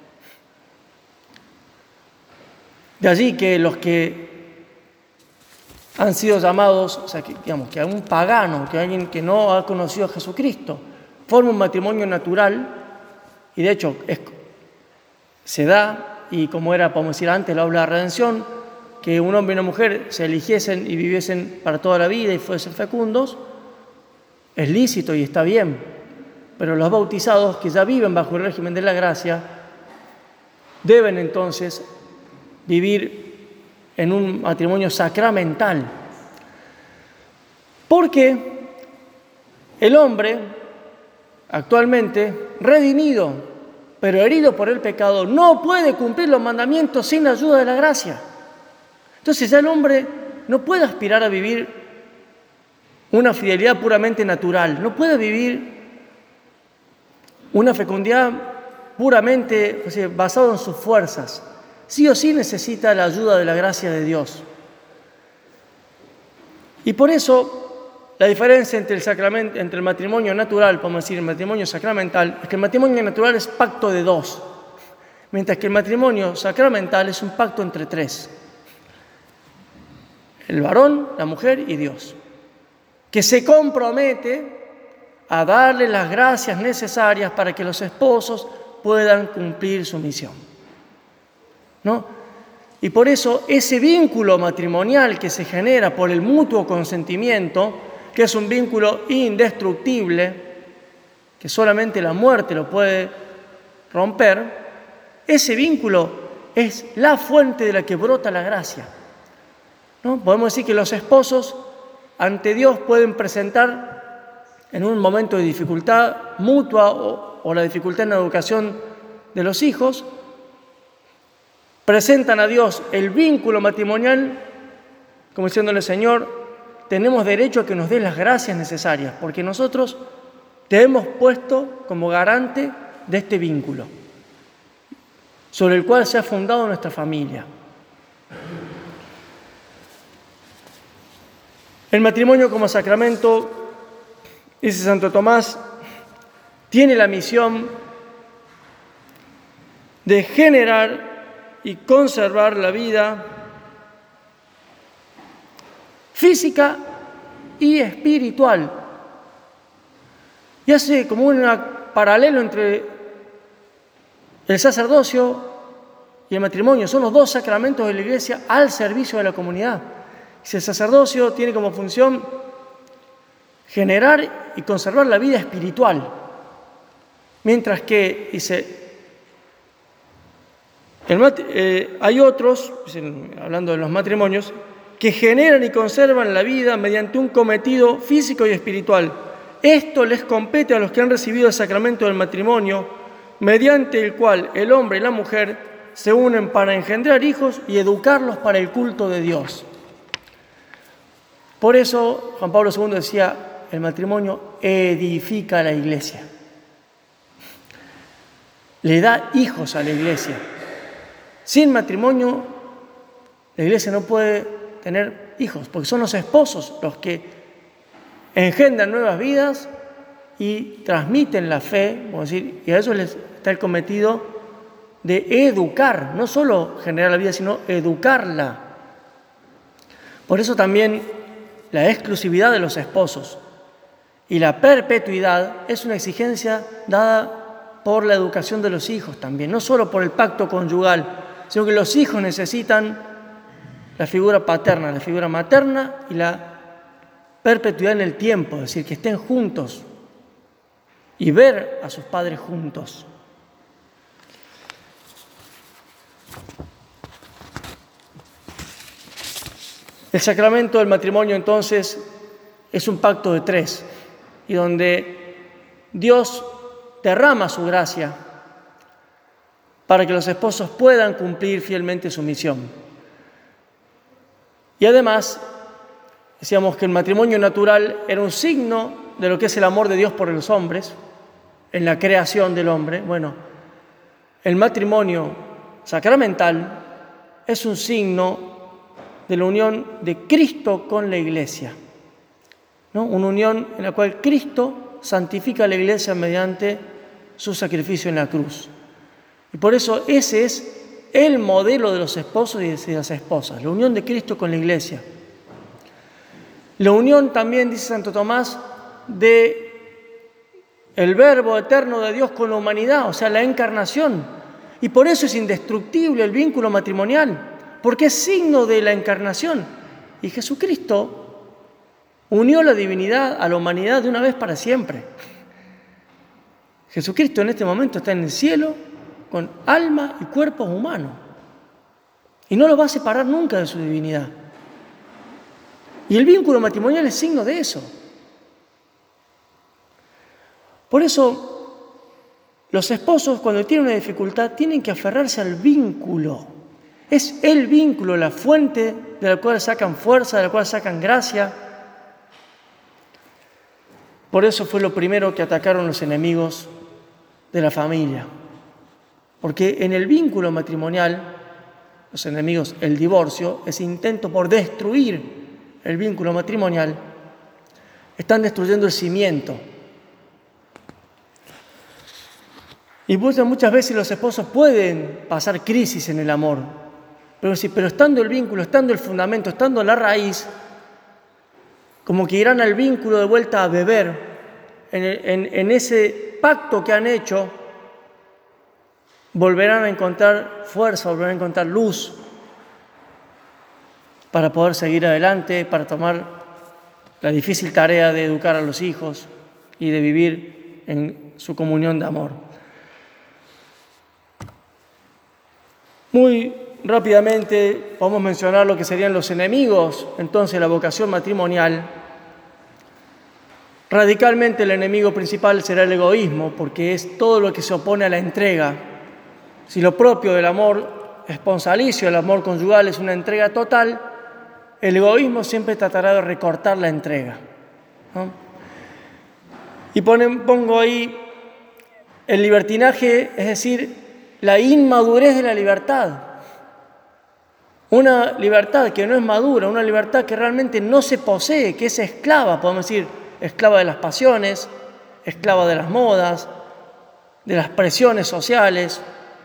De allí que los que han sido llamados, o sea, que, digamos, que a un pagano, que alguien que no ha conocido a Jesucristo, forma un matrimonio natural, y de hecho es, se da, y como era, podemos decir antes, la obra de la redención, que un hombre y una mujer se eligiesen y viviesen para toda la vida y fuesen fecundos, es lícito y está bien, pero los bautizados que ya viven bajo el régimen de la gracia deben entonces vivir en un matrimonio sacramental, porque el hombre actualmente redimido, pero herido por el pecado, no puede cumplir los mandamientos sin la ayuda de la gracia. Entonces ya el hombre no puede aspirar a vivir una fidelidad puramente natural, no puede vivir una fecundidad puramente, o sea, basada en sus fuerzas. Sí o sí necesita la ayuda de la gracia de Dios. Y por eso la diferencia entre el, sacramento, entre el matrimonio natural, podemos decir, el matrimonio sacramental, es que el matrimonio natural es pacto de dos, mientras que el matrimonio sacramental es un pacto entre tres. El varón, la mujer y Dios, que se compromete a darle las gracias necesarias para que los esposos puedan cumplir su misión, ¿no? Y por eso ese vínculo matrimonial que se genera por el mutuo consentimiento, que es un vínculo indestructible, que solamente la muerte lo puede romper, ese vínculo es la fuente de la que brota la gracia, ¿no? Podemos decir que los esposos ante Dios pueden presentar en un momento de dificultad mutua o, o la dificultad en la educación de los hijos, presentan a Dios el vínculo matrimonial como diciéndole: Señor, tenemos derecho a que nos dé las gracias necesarias, porque nosotros te hemos puesto como garante de este vínculo, sobre el cual se ha fundado nuestra familia. El matrimonio como sacramento, dice Santo Tomás, tiene la misión de generar y conservar la vida física y espiritual. Y hace como un paralelo entre el sacerdocio y el matrimonio. Son los dos sacramentos de la Iglesia al servicio de la comunidad. Si el sacerdocio tiene como función generar y conservar la vida espiritual, mientras que, dice, el, eh, hay otros, hablando de los matrimonios, que generan y conservan la vida mediante un cometido físico y espiritual. Esto les compete a los que han recibido el sacramento del matrimonio, mediante el cual el hombre y la mujer se unen para engendrar hijos y educarlos para el culto de Dios. Por eso Juan Pablo segundo decía, el matrimonio edifica a la Iglesia. Le da hijos a la Iglesia. Sin matrimonio, la Iglesia no puede tener hijos, porque son los esposos los que engendran nuevas vidas y transmiten la fe, vamos a decir, y a eso les está el cometido de educar, no solo generar la vida, sino educarla. Por eso también la exclusividad de los esposos y la perpetuidad es una exigencia dada por la educación de los hijos también, no solo por el pacto conyugal, sino que los hijos necesitan la figura paterna, la figura materna y la perpetuidad en el tiempo, es decir, que estén juntos y ver a sus padres juntos. El sacramento del matrimonio, entonces, es un pacto de tres, y donde Dios derrama su gracia para que los esposos puedan cumplir fielmente su misión. Y además, decíamos que el matrimonio natural era un signo de lo que es el amor de Dios por los hombres, en la creación del hombre. Bueno, el matrimonio sacramental es un signo de la unión de Cristo con la Iglesia, ¿no? Una unión en la cual Cristo santifica a la Iglesia mediante su sacrificio en la cruz. Y por eso ese es el modelo de los esposos y de las esposas, la unión de Cristo con la Iglesia. La unión también, dice Santo Tomás, de el Verbo eterno de Dios con la humanidad, o sea, la encarnación. Y por eso es indestructible el vínculo matrimonial, porque es signo de la encarnación. Y Jesucristo unió la divinidad a la humanidad de una vez para siempre. Jesucristo en este momento está en el cielo con alma y cuerpo humano. Y no lo va a separar nunca de su divinidad. Y el vínculo matrimonial es signo de eso. Por eso, los esposos, cuando tienen una dificultad, tienen que aferrarse al vínculo. Es el vínculo, la fuente de la cual sacan fuerza, de la cual sacan gracia. Por eso fue lo primero que atacaron los enemigos de la familia. Porque en el vínculo matrimonial, los enemigos, el divorcio, ese intento por destruir el vínculo matrimonial, están destruyendo el cimiento. Y muchas veces los esposos pueden pasar crisis en el amor, pero, sí, pero estando el vínculo, estando el fundamento, estando la raíz, como que irán al vínculo de vuelta a beber en, en, en ese pacto que han hecho, volverán a encontrar fuerza, volverán a encontrar luz para poder seguir adelante, para tomar la difícil tarea de educar a los hijos y de vivir en su comunión de amor. Muy rápidamente podemos mencionar lo que serían los enemigos, entonces, de la vocación matrimonial. Radicalmente el enemigo principal será el egoísmo, porque es todo lo que se opone a la entrega. Si lo propio del amor esponsalicio, el amor conyugal, es una entrega total, el egoísmo siempre tratará de recortar la entrega, ¿no? Y ponen, pongo ahí el libertinaje, es decir, la inmadurez de la libertad. Una libertad que no es madura, una libertad que realmente no se posee, que es esclava, podemos decir, esclava de las pasiones, esclava de las modas, de las presiones sociales,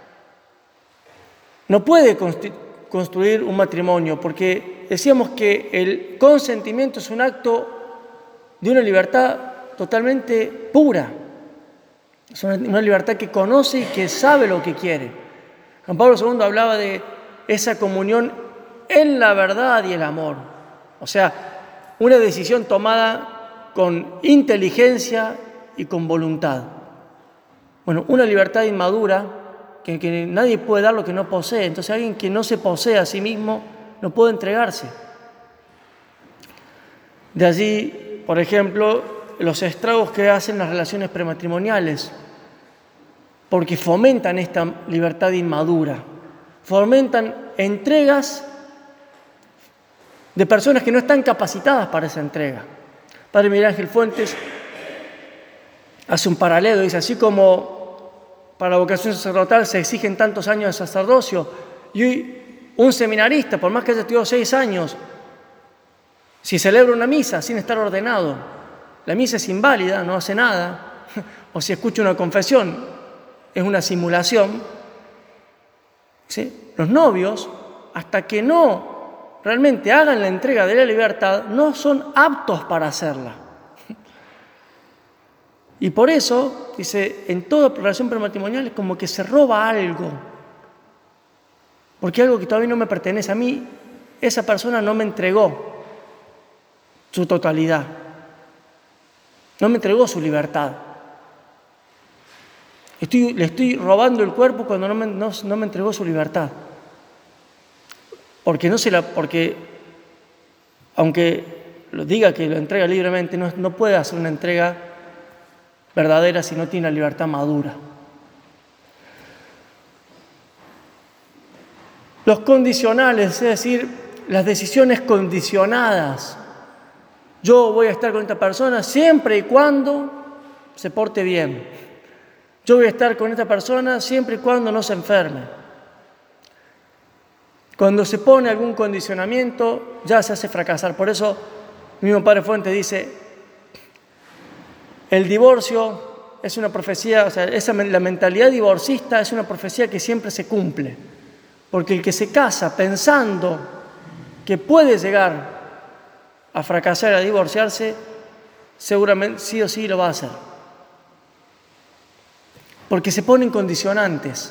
no puede construir un matrimonio, porque decíamos que el consentimiento es un acto de una libertad totalmente pura. Es una, una libertad que conoce y que sabe lo que quiere. Juan Pablo segundo hablaba de esa comunión en la verdad y el amor. O sea, una decisión tomada con inteligencia y con voluntad. Bueno, una libertad inmadura que, que nadie puede dar lo que no posee. Entonces alguien que no se posee a sí mismo no puede entregarse. De allí, por ejemplo, los estragos que hacen las relaciones prematrimoniales, porque fomentan esta libertad inmadura, fomentan entregas de personas que no están capacitadas para esa entrega. Padre Miguel Ángel Fuentes hace un paralelo, dice, así como para la vocación sacerdotal se exigen tantos años de sacerdocio, y un seminarista, por más que haya estudiado seis años, si celebra una misa sin estar ordenado, la misa es inválida, no hace nada, o si escucha una confesión, es una simulación. ¿Sí? Los novios, hasta que no realmente hagan la entrega de la libertad, no son aptos para hacerla. Y por eso, dice, en toda relación prematrimonial es como que se roba algo. Porque algo que todavía no me pertenece a mí, esa persona no me entregó su totalidad. No me entregó su libertad. Estoy, le estoy robando el cuerpo cuando no me, no, no me entregó su libertad. Porque, no se la, porque aunque lo diga que lo entrega libremente, no, no puede hacer una entrega verdadera si no tiene la libertad madura. Los condicionales, es decir, las decisiones condicionadas. Yo voy a estar con esta persona siempre y cuando se porte bien. Yo voy a estar con esta persona siempre y cuando no se enferme. Cuando se pone algún condicionamiento, ya se hace fracasar. Por eso, el mismo Padre Fuentes dice, el divorcio es una profecía, o sea, esa, la mentalidad divorcista es una profecía que siempre se cumple. Porque el que se casa pensando que puede llegar a fracasar, a divorciarse, seguramente sí o sí lo va a hacer. Porque se ponen condicionantes.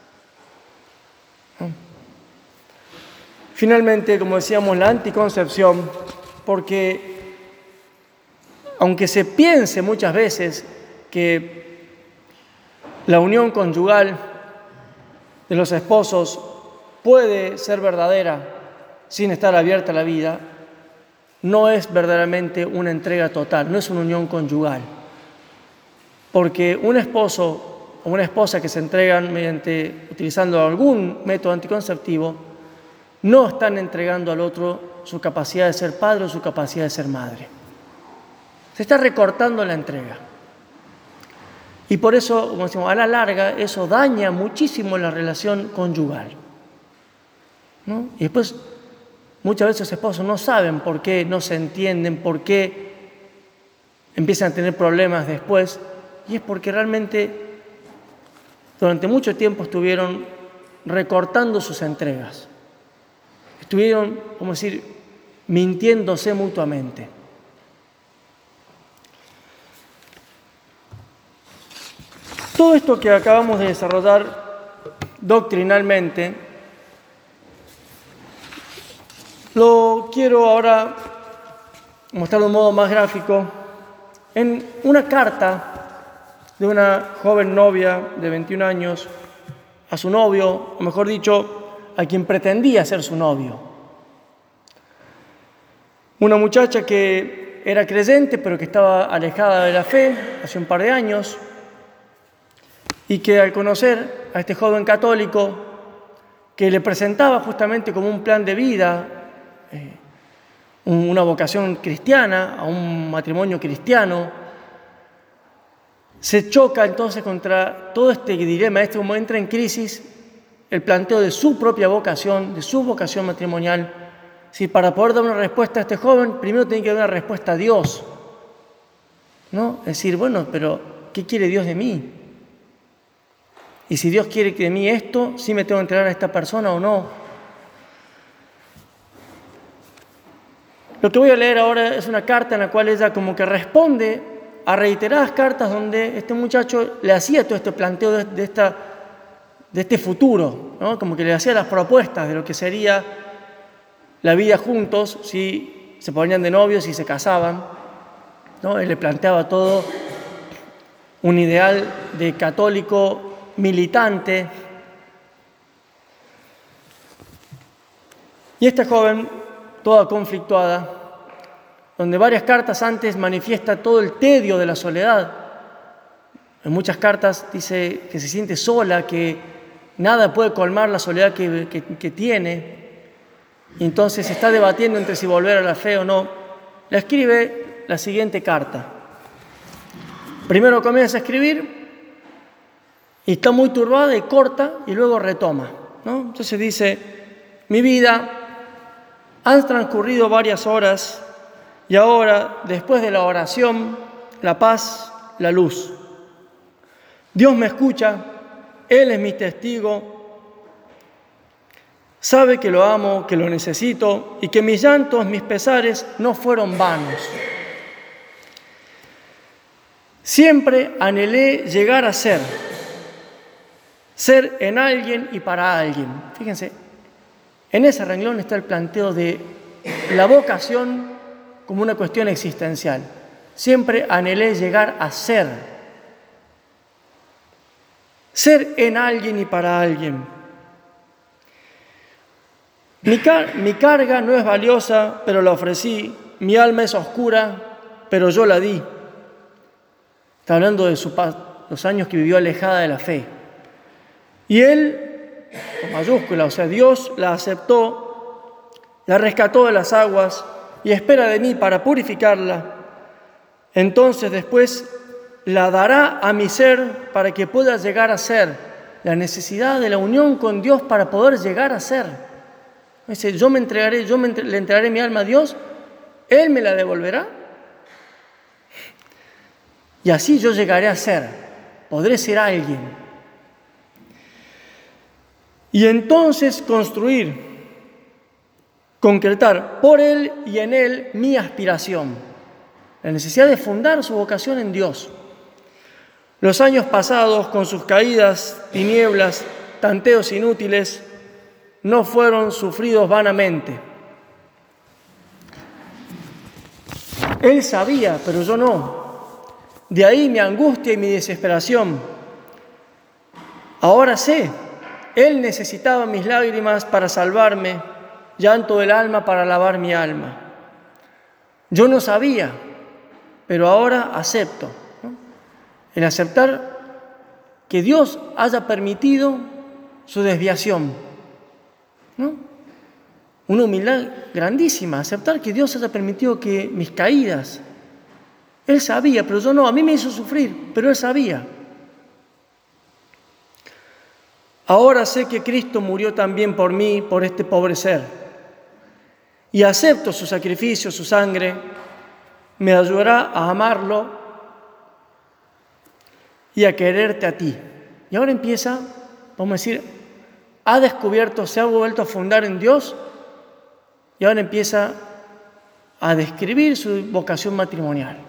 Finalmente, como decíamos, la anticoncepción, porque aunque se piense muchas veces que la unión conyugal de los esposos puede ser verdadera sin estar abierta a la vida, no es verdaderamente una entrega total, no es una unión conyugal. Porque un esposo o una esposa que se entregan mediante, utilizando algún método anticonceptivo, no están entregando al otro su capacidad de ser padre o su capacidad de ser madre. Se está recortando la entrega. Y por eso, como decimos, a la larga, eso daña muchísimo la relación conyugal, ¿no? Y después, muchas veces los esposos no saben por qué, no se entienden, por qué empiezan a tener problemas después, y es porque realmente durante mucho tiempo estuvieron recortando sus entregas. Estuvieron, como decir, mintiéndose mutuamente. Todo esto que acabamos de desarrollar doctrinalmente, lo quiero ahora mostrar de un modo más gráfico en una carta de una joven novia de veintiún años a su novio, o mejor dicho, a quien pretendía ser su novio. Una muchacha que era creyente, pero que estaba alejada de la fe hace un par de años, y que al conocer a este joven católico que le presentaba justamente como un plan de vida, eh, una vocación cristiana, a un matrimonio cristiano, se choca entonces contra todo este dilema, este como entra en crisis el planteo de su propia vocación, de su vocación matrimonial. Si para poder dar una respuesta a este joven, primero tiene que dar una respuesta a Dios, ¿no? Es decir, bueno, pero ¿qué quiere Dios de mí? Y si Dios quiere que de mí esto, ¿sí me tengo que entregar a esta persona o no? Lo que voy a leer ahora es una carta en la cual ella como que responde a reiteradas cartas donde este muchacho le hacía todo este planteo de, de, esta, de este futuro, ¿no? Como que le hacía las propuestas de lo que sería la vida juntos si se ponían de novios y se casaban, ¿no? Él le planteaba todo un ideal de católico militante. Y esta joven, toda conflictuada, donde varias cartas antes manifiesta todo el tedio de la soledad. En muchas cartas dice que se siente sola, que nada puede colmar la soledad que, que, que tiene. Y entonces está debatiendo entre si volver a la fe o no. Le escribe la siguiente carta. Primero comienza a escribir y está muy turbada y corta y luego retoma, ¿no? Entonces dice, mi vida, han transcurrido varias horas y ahora, después de la oración, la paz, la luz. Dios me escucha, Él es mi testigo, sabe que lo amo, que lo necesito y que mis llantos, mis pesares no fueron vanos. Siempre anhelé llegar a ser, ser en alguien y para alguien. Fíjense, en ese renglón está el planteo de la vocación como una cuestión existencial. Siempre anhelé llegar a ser. Ser en alguien y para alguien. Mi, car- mi carga no es valiosa, pero la ofrecí. Mi alma es oscura, pero yo la di. Está hablando de su pa- los años que vivió alejada de la fe. Y él, con mayúscula, o sea, Dios la aceptó, la rescató de las aguas y espera de mí para purificarla. Entonces después la dará a mi ser para que pueda llegar a ser. La necesidad de la unión con Dios para poder llegar a ser. Dice, yo me entregaré, yo me entre, le entregaré mi alma a Dios, Él me la devolverá. Y así yo llegaré a ser, podré ser alguien. Y entonces construir, concretar por Él y en Él mi aspiración. La necesidad de fundar su vocación en Dios. Los años pasados, con sus caídas, tinieblas, tanteos inútiles, no fueron sufridos vanamente. Él sabía, pero yo no. De ahí mi angustia y mi desesperación. Ahora sé, Él necesitaba mis lágrimas para salvarme, llanto del alma para lavar mi alma. Yo no sabía, pero ahora acepto, ¿no? El aceptar que Dios haya permitido su desviación, ¿no? Una humildad grandísima, aceptar que Dios haya permitido que mis caídas, Él sabía, pero yo no, a mí me hizo sufrir, pero Él sabía. Ahora sé que Cristo murió también por mí, por este pobre ser, y acepto su sacrificio, su sangre, me ayudará a amarlo y a quererte a ti. Y ahora empieza, vamos a decir, ha descubierto, se ha vuelto a fundar en Dios, y ahora empieza a describir su vocación matrimonial.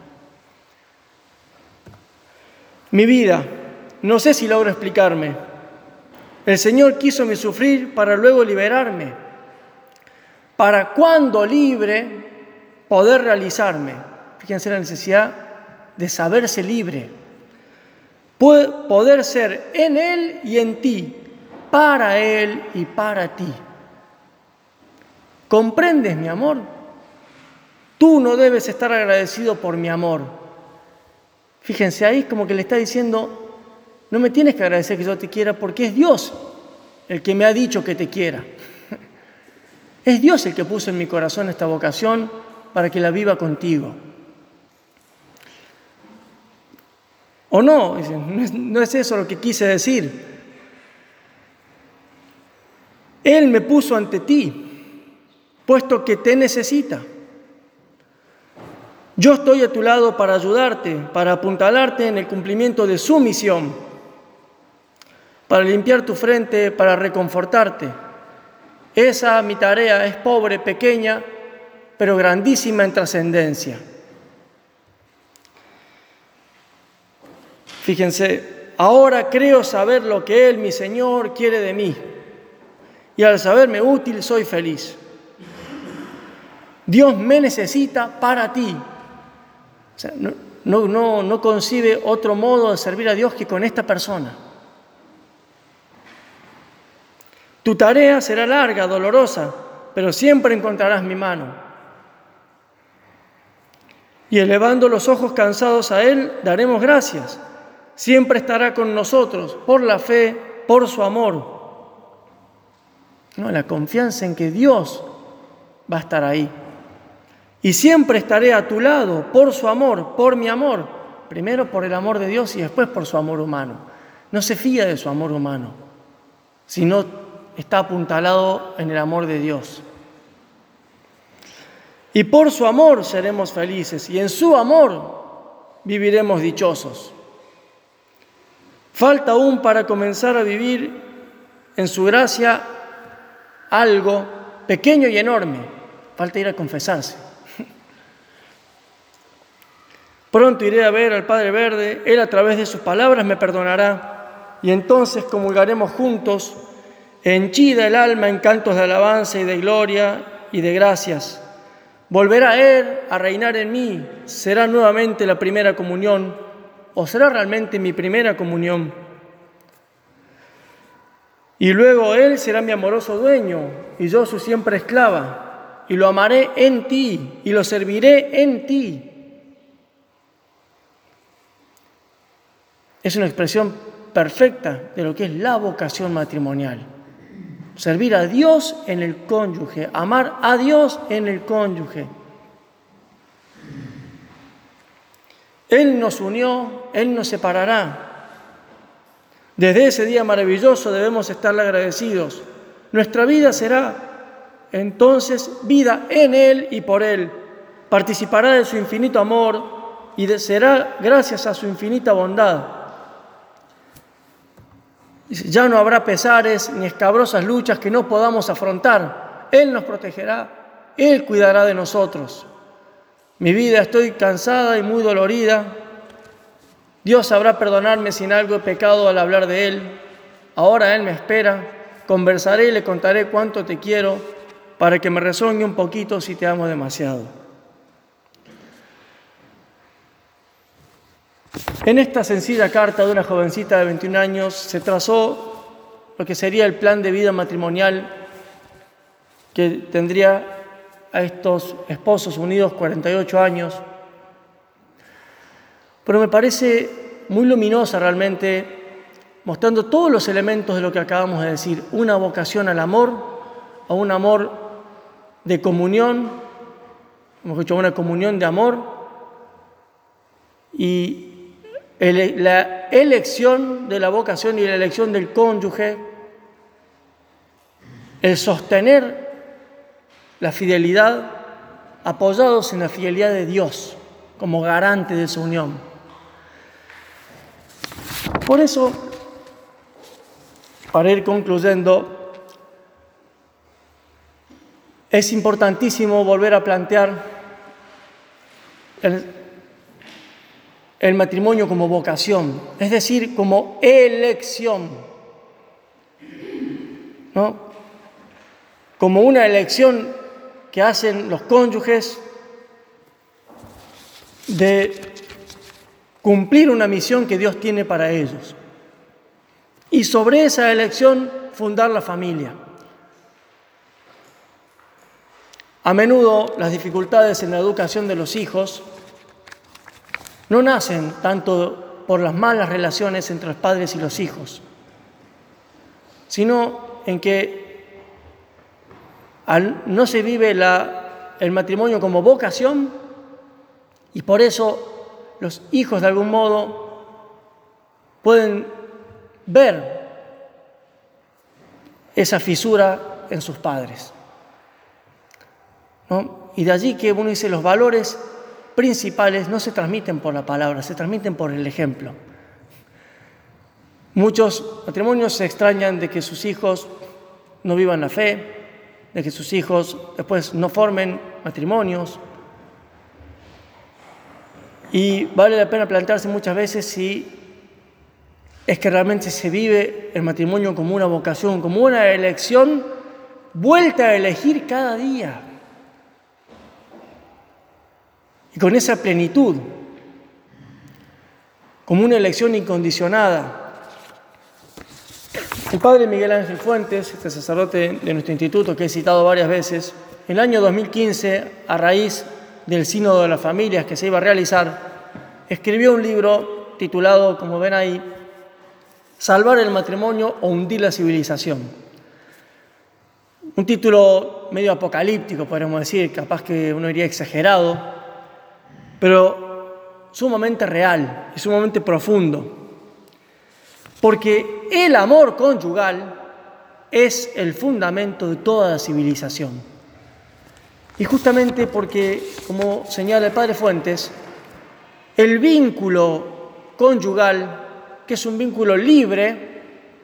Mi vida, no sé si logro explicarme. El Señor quiso mi sufrir para luego liberarme, para cuando libre poder realizarme. Fíjense la necesidad de saberse libre, poder ser en Él y en ti, para Él y para ti. ¿Comprendes, mi amor? Tú no debes estar agradecido por mi amor. Fíjense, ahí como que le está diciendo, no me tienes que agradecer que yo te quiera porque es Dios el que me ha dicho que te quiera. Es Dios el que puso en mi corazón esta vocación para que la viva contigo. ¿O no? No es, no es eso lo que quise decir. Él me puso ante ti, puesto que te necesita. Yo estoy a tu lado para ayudarte, para apuntalarte en el cumplimiento de su misión. para limpiar tu frente, para reconfortarte. Esa mi tarea es pobre, pequeña, pero grandísima en trascendencia. Fíjense, ahora creo saber lo que Él, mi Señor, quiere de mí. Y al saberme útil, soy feliz. Dios me necesita para ti. O sea, no, no, no, no concibe otro modo de servir a Dios que con esta persona. Tu tarea será larga, dolorosa, pero siempre encontrarás mi mano. Y elevando los ojos cansados a Él, daremos gracias. Siempre estará con nosotros por la fe, por su amor. No, la confianza en que Dios va a estar ahí. Y siempre estaré a tu lado por su amor, por mi amor. Primero por el amor de Dios y después por su amor humano. No se fía de su amor humano, sino está apuntalado en el amor de Dios. Y por su amor seremos felices y en su amor viviremos dichosos. Falta aún para comenzar a vivir en su gracia algo pequeño y enorme. Falta ir a confesarse. Pronto iré a ver al Padre Verde, Él a través de sus palabras me perdonará y entonces comulgaremos juntos, henchida el alma en cantos de alabanza y de gloria y de gracias. Volverá Él a reinar en mí, será nuevamente la primera comunión, o será realmente mi primera comunión. Y luego Él será mi amoroso dueño y yo su siempre esclava, y lo amaré en ti y lo serviré en ti. Es una expresión perfecta de lo que es la vocación matrimonial. Servir a Dios en el cónyuge, amar a Dios en el cónyuge. Él nos unió, Él nos separará. Desde ese día maravilloso debemos estarle agradecidos. Nuestra vida será entonces vida en Él y por Él. Participará de su infinito amor y de, será gracias a su infinita bondad. Ya no habrá pesares ni escabrosas luchas que no podamos afrontar. Él nos protegerá, Él cuidará de nosotros. Mi vida estoy cansada y muy dolorida. Dios sabrá perdonarme sin algo de pecado al hablar de Él. Ahora Él me espera. Conversaré y le contaré cuánto te quiero para que me resoñe un poquito si te amo demasiado. En esta sencilla carta de una jovencita de veintiún años se trazó lo que sería el plan de vida matrimonial que tendría a estos esposos unidos cuarenta y ocho años. Pero me parece muy luminosa realmente, mostrando todos los elementos de lo que acabamos de decir. Una vocación al amor, a un amor de comunión, hemos dicho una comunión de amor, y ele- la elección de la vocación y la elección del cónyuge, el sostener la fidelidad apoyados en la fidelidad de Dios como garante de su unión. Por eso, para ir concluyendo, es importantísimo volver a plantear el, el matrimonio como vocación, es decir, como elección, ¿no? Como una elección que hacen los cónyuges de cumplir una misión que Dios tiene para ellos. Y sobre esa elección fundar la familia. A menudo las dificultades en la educación de los hijos no nacen tanto por las malas relaciones entre los padres y los hijos, sino en que al, no se vive la, el matrimonio como vocación y por eso los hijos de algún modo pueden ver esa fisura en sus padres, ¿no? Y de allí que uno dice los valores principales no se transmiten por la palabra, se transmiten por el ejemplo. Muchos matrimonios se extrañan de que sus hijos no vivan la fe, de que sus hijos después no formen matrimonios. Y vale la pena plantearse muchas veces si es que realmente se vive el matrimonio como una vocación, como una elección vuelta a elegir cada día. Y con esa plenitud, como una elección incondicionada. El padre Miguel Ángel Fuentes, este sacerdote de nuestro instituto que he citado varias veces, en el año dos mil quince, a raíz del Sínodo de las Familias que se iba a realizar, escribió un libro titulado, como ven ahí, Salvar el matrimonio o hundir la civilización. Un título medio apocalíptico, podríamos decir, capaz que uno diría exagerado, pero sumamente real y sumamente profundo. Porque el amor conyugal es el fundamento de toda la civilización. Y justamente porque, como señala el padre Fuentes, el vínculo conyugal, que es un vínculo libre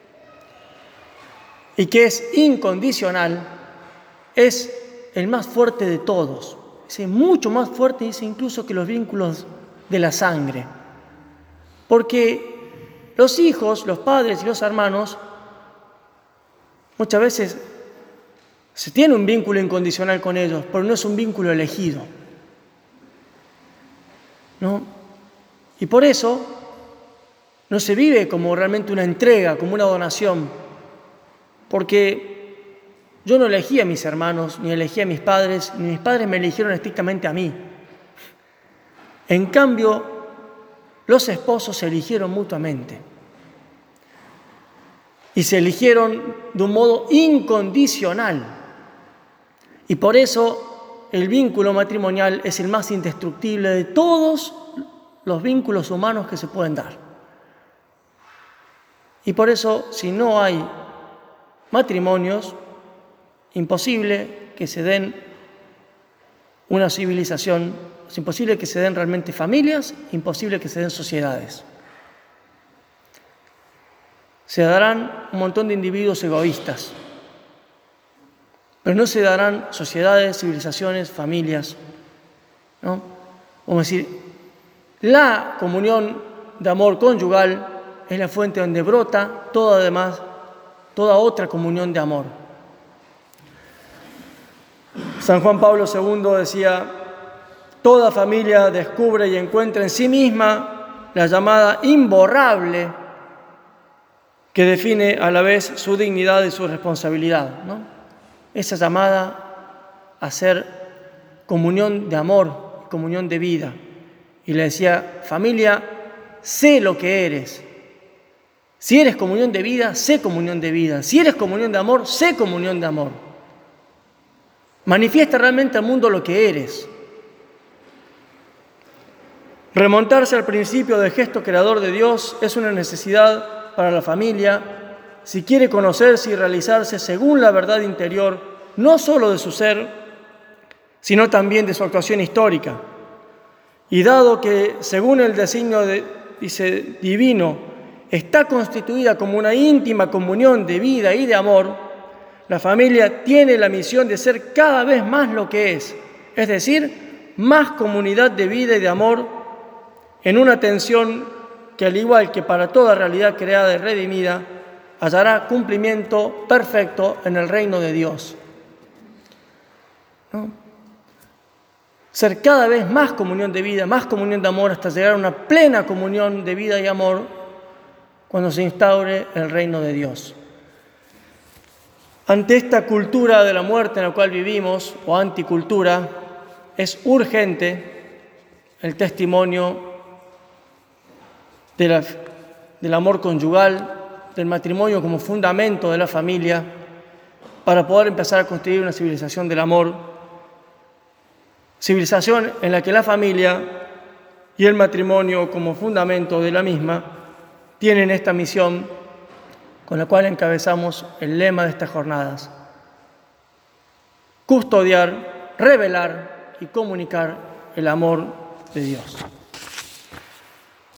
y que es incondicional, es el más fuerte de todos. Es mucho más fuerte, dice, incluso que los vínculos de la sangre. Porque los hijos, los padres y los hermanos, muchas veces se tiene un vínculo incondicional con ellos, pero no es un vínculo elegido, ¿no? Y por eso no se vive como realmente una entrega, como una donación, porque yo no elegí a mis hermanos, ni elegí a mis padres, ni mis padres me eligieron estrictamente a mí. En cambio, los esposos se eligieron mutuamente. Y se eligieron de un modo incondicional. Y por eso el vínculo matrimonial es el más indestructible de todos los vínculos humanos que se pueden dar. Y por eso, si no hay matrimonios, imposible que se den una civilización, es imposible que se den realmente familias, imposible que se den sociedades. Se darán un montón de individuos egoístas, pero no se darán sociedades, civilizaciones, familias, ¿no? Vamos a decir, la comunión de amor conyugal es la fuente donde brota toda, además, toda otra comunión de amor. San Juan Pablo segundo decía: toda familia descubre y encuentra en sí misma la llamada imborrable que define a la vez su dignidad y su responsabilidad, ¿no? Esa llamada a ser comunión de amor, comunión de vida. Y le decía: familia, sé lo que eres. Si eres comunión de vida, sé comunión de vida. Si eres comunión de amor, sé comunión de amor. Manifiesta realmente al mundo lo que eres. Remontarse al principio del gesto creador de Dios es una necesidad para la familia si quiere conocerse y realizarse según la verdad interior, no solo de su ser, sino también de su actuación histórica. Y dado que, según el designio de, dice, divino, está constituida como una íntima comunión de vida y de amor, la familia tiene la misión de ser cada vez más lo que es, es decir, más comunidad de vida y de amor en una tensión que, al igual que para toda realidad creada y redimida, hallará cumplimiento perfecto en el reino de Dios, ¿no? Ser cada vez más comunión de vida, más comunión de amor, hasta llegar a una plena comunión de vida y amor cuando se instaure el reino de Dios. Ante esta cultura de la muerte en la cual vivimos, o anticultura, es urgente el testimonio de la, del amor conyugal, del matrimonio como fundamento de la familia, para poder empezar a construir una civilización del amor, civilización en la que la familia y el matrimonio como fundamento de la misma tienen esta misión con la cual encabezamos el lema de estas jornadas: custodiar, revelar y comunicar el amor de Dios.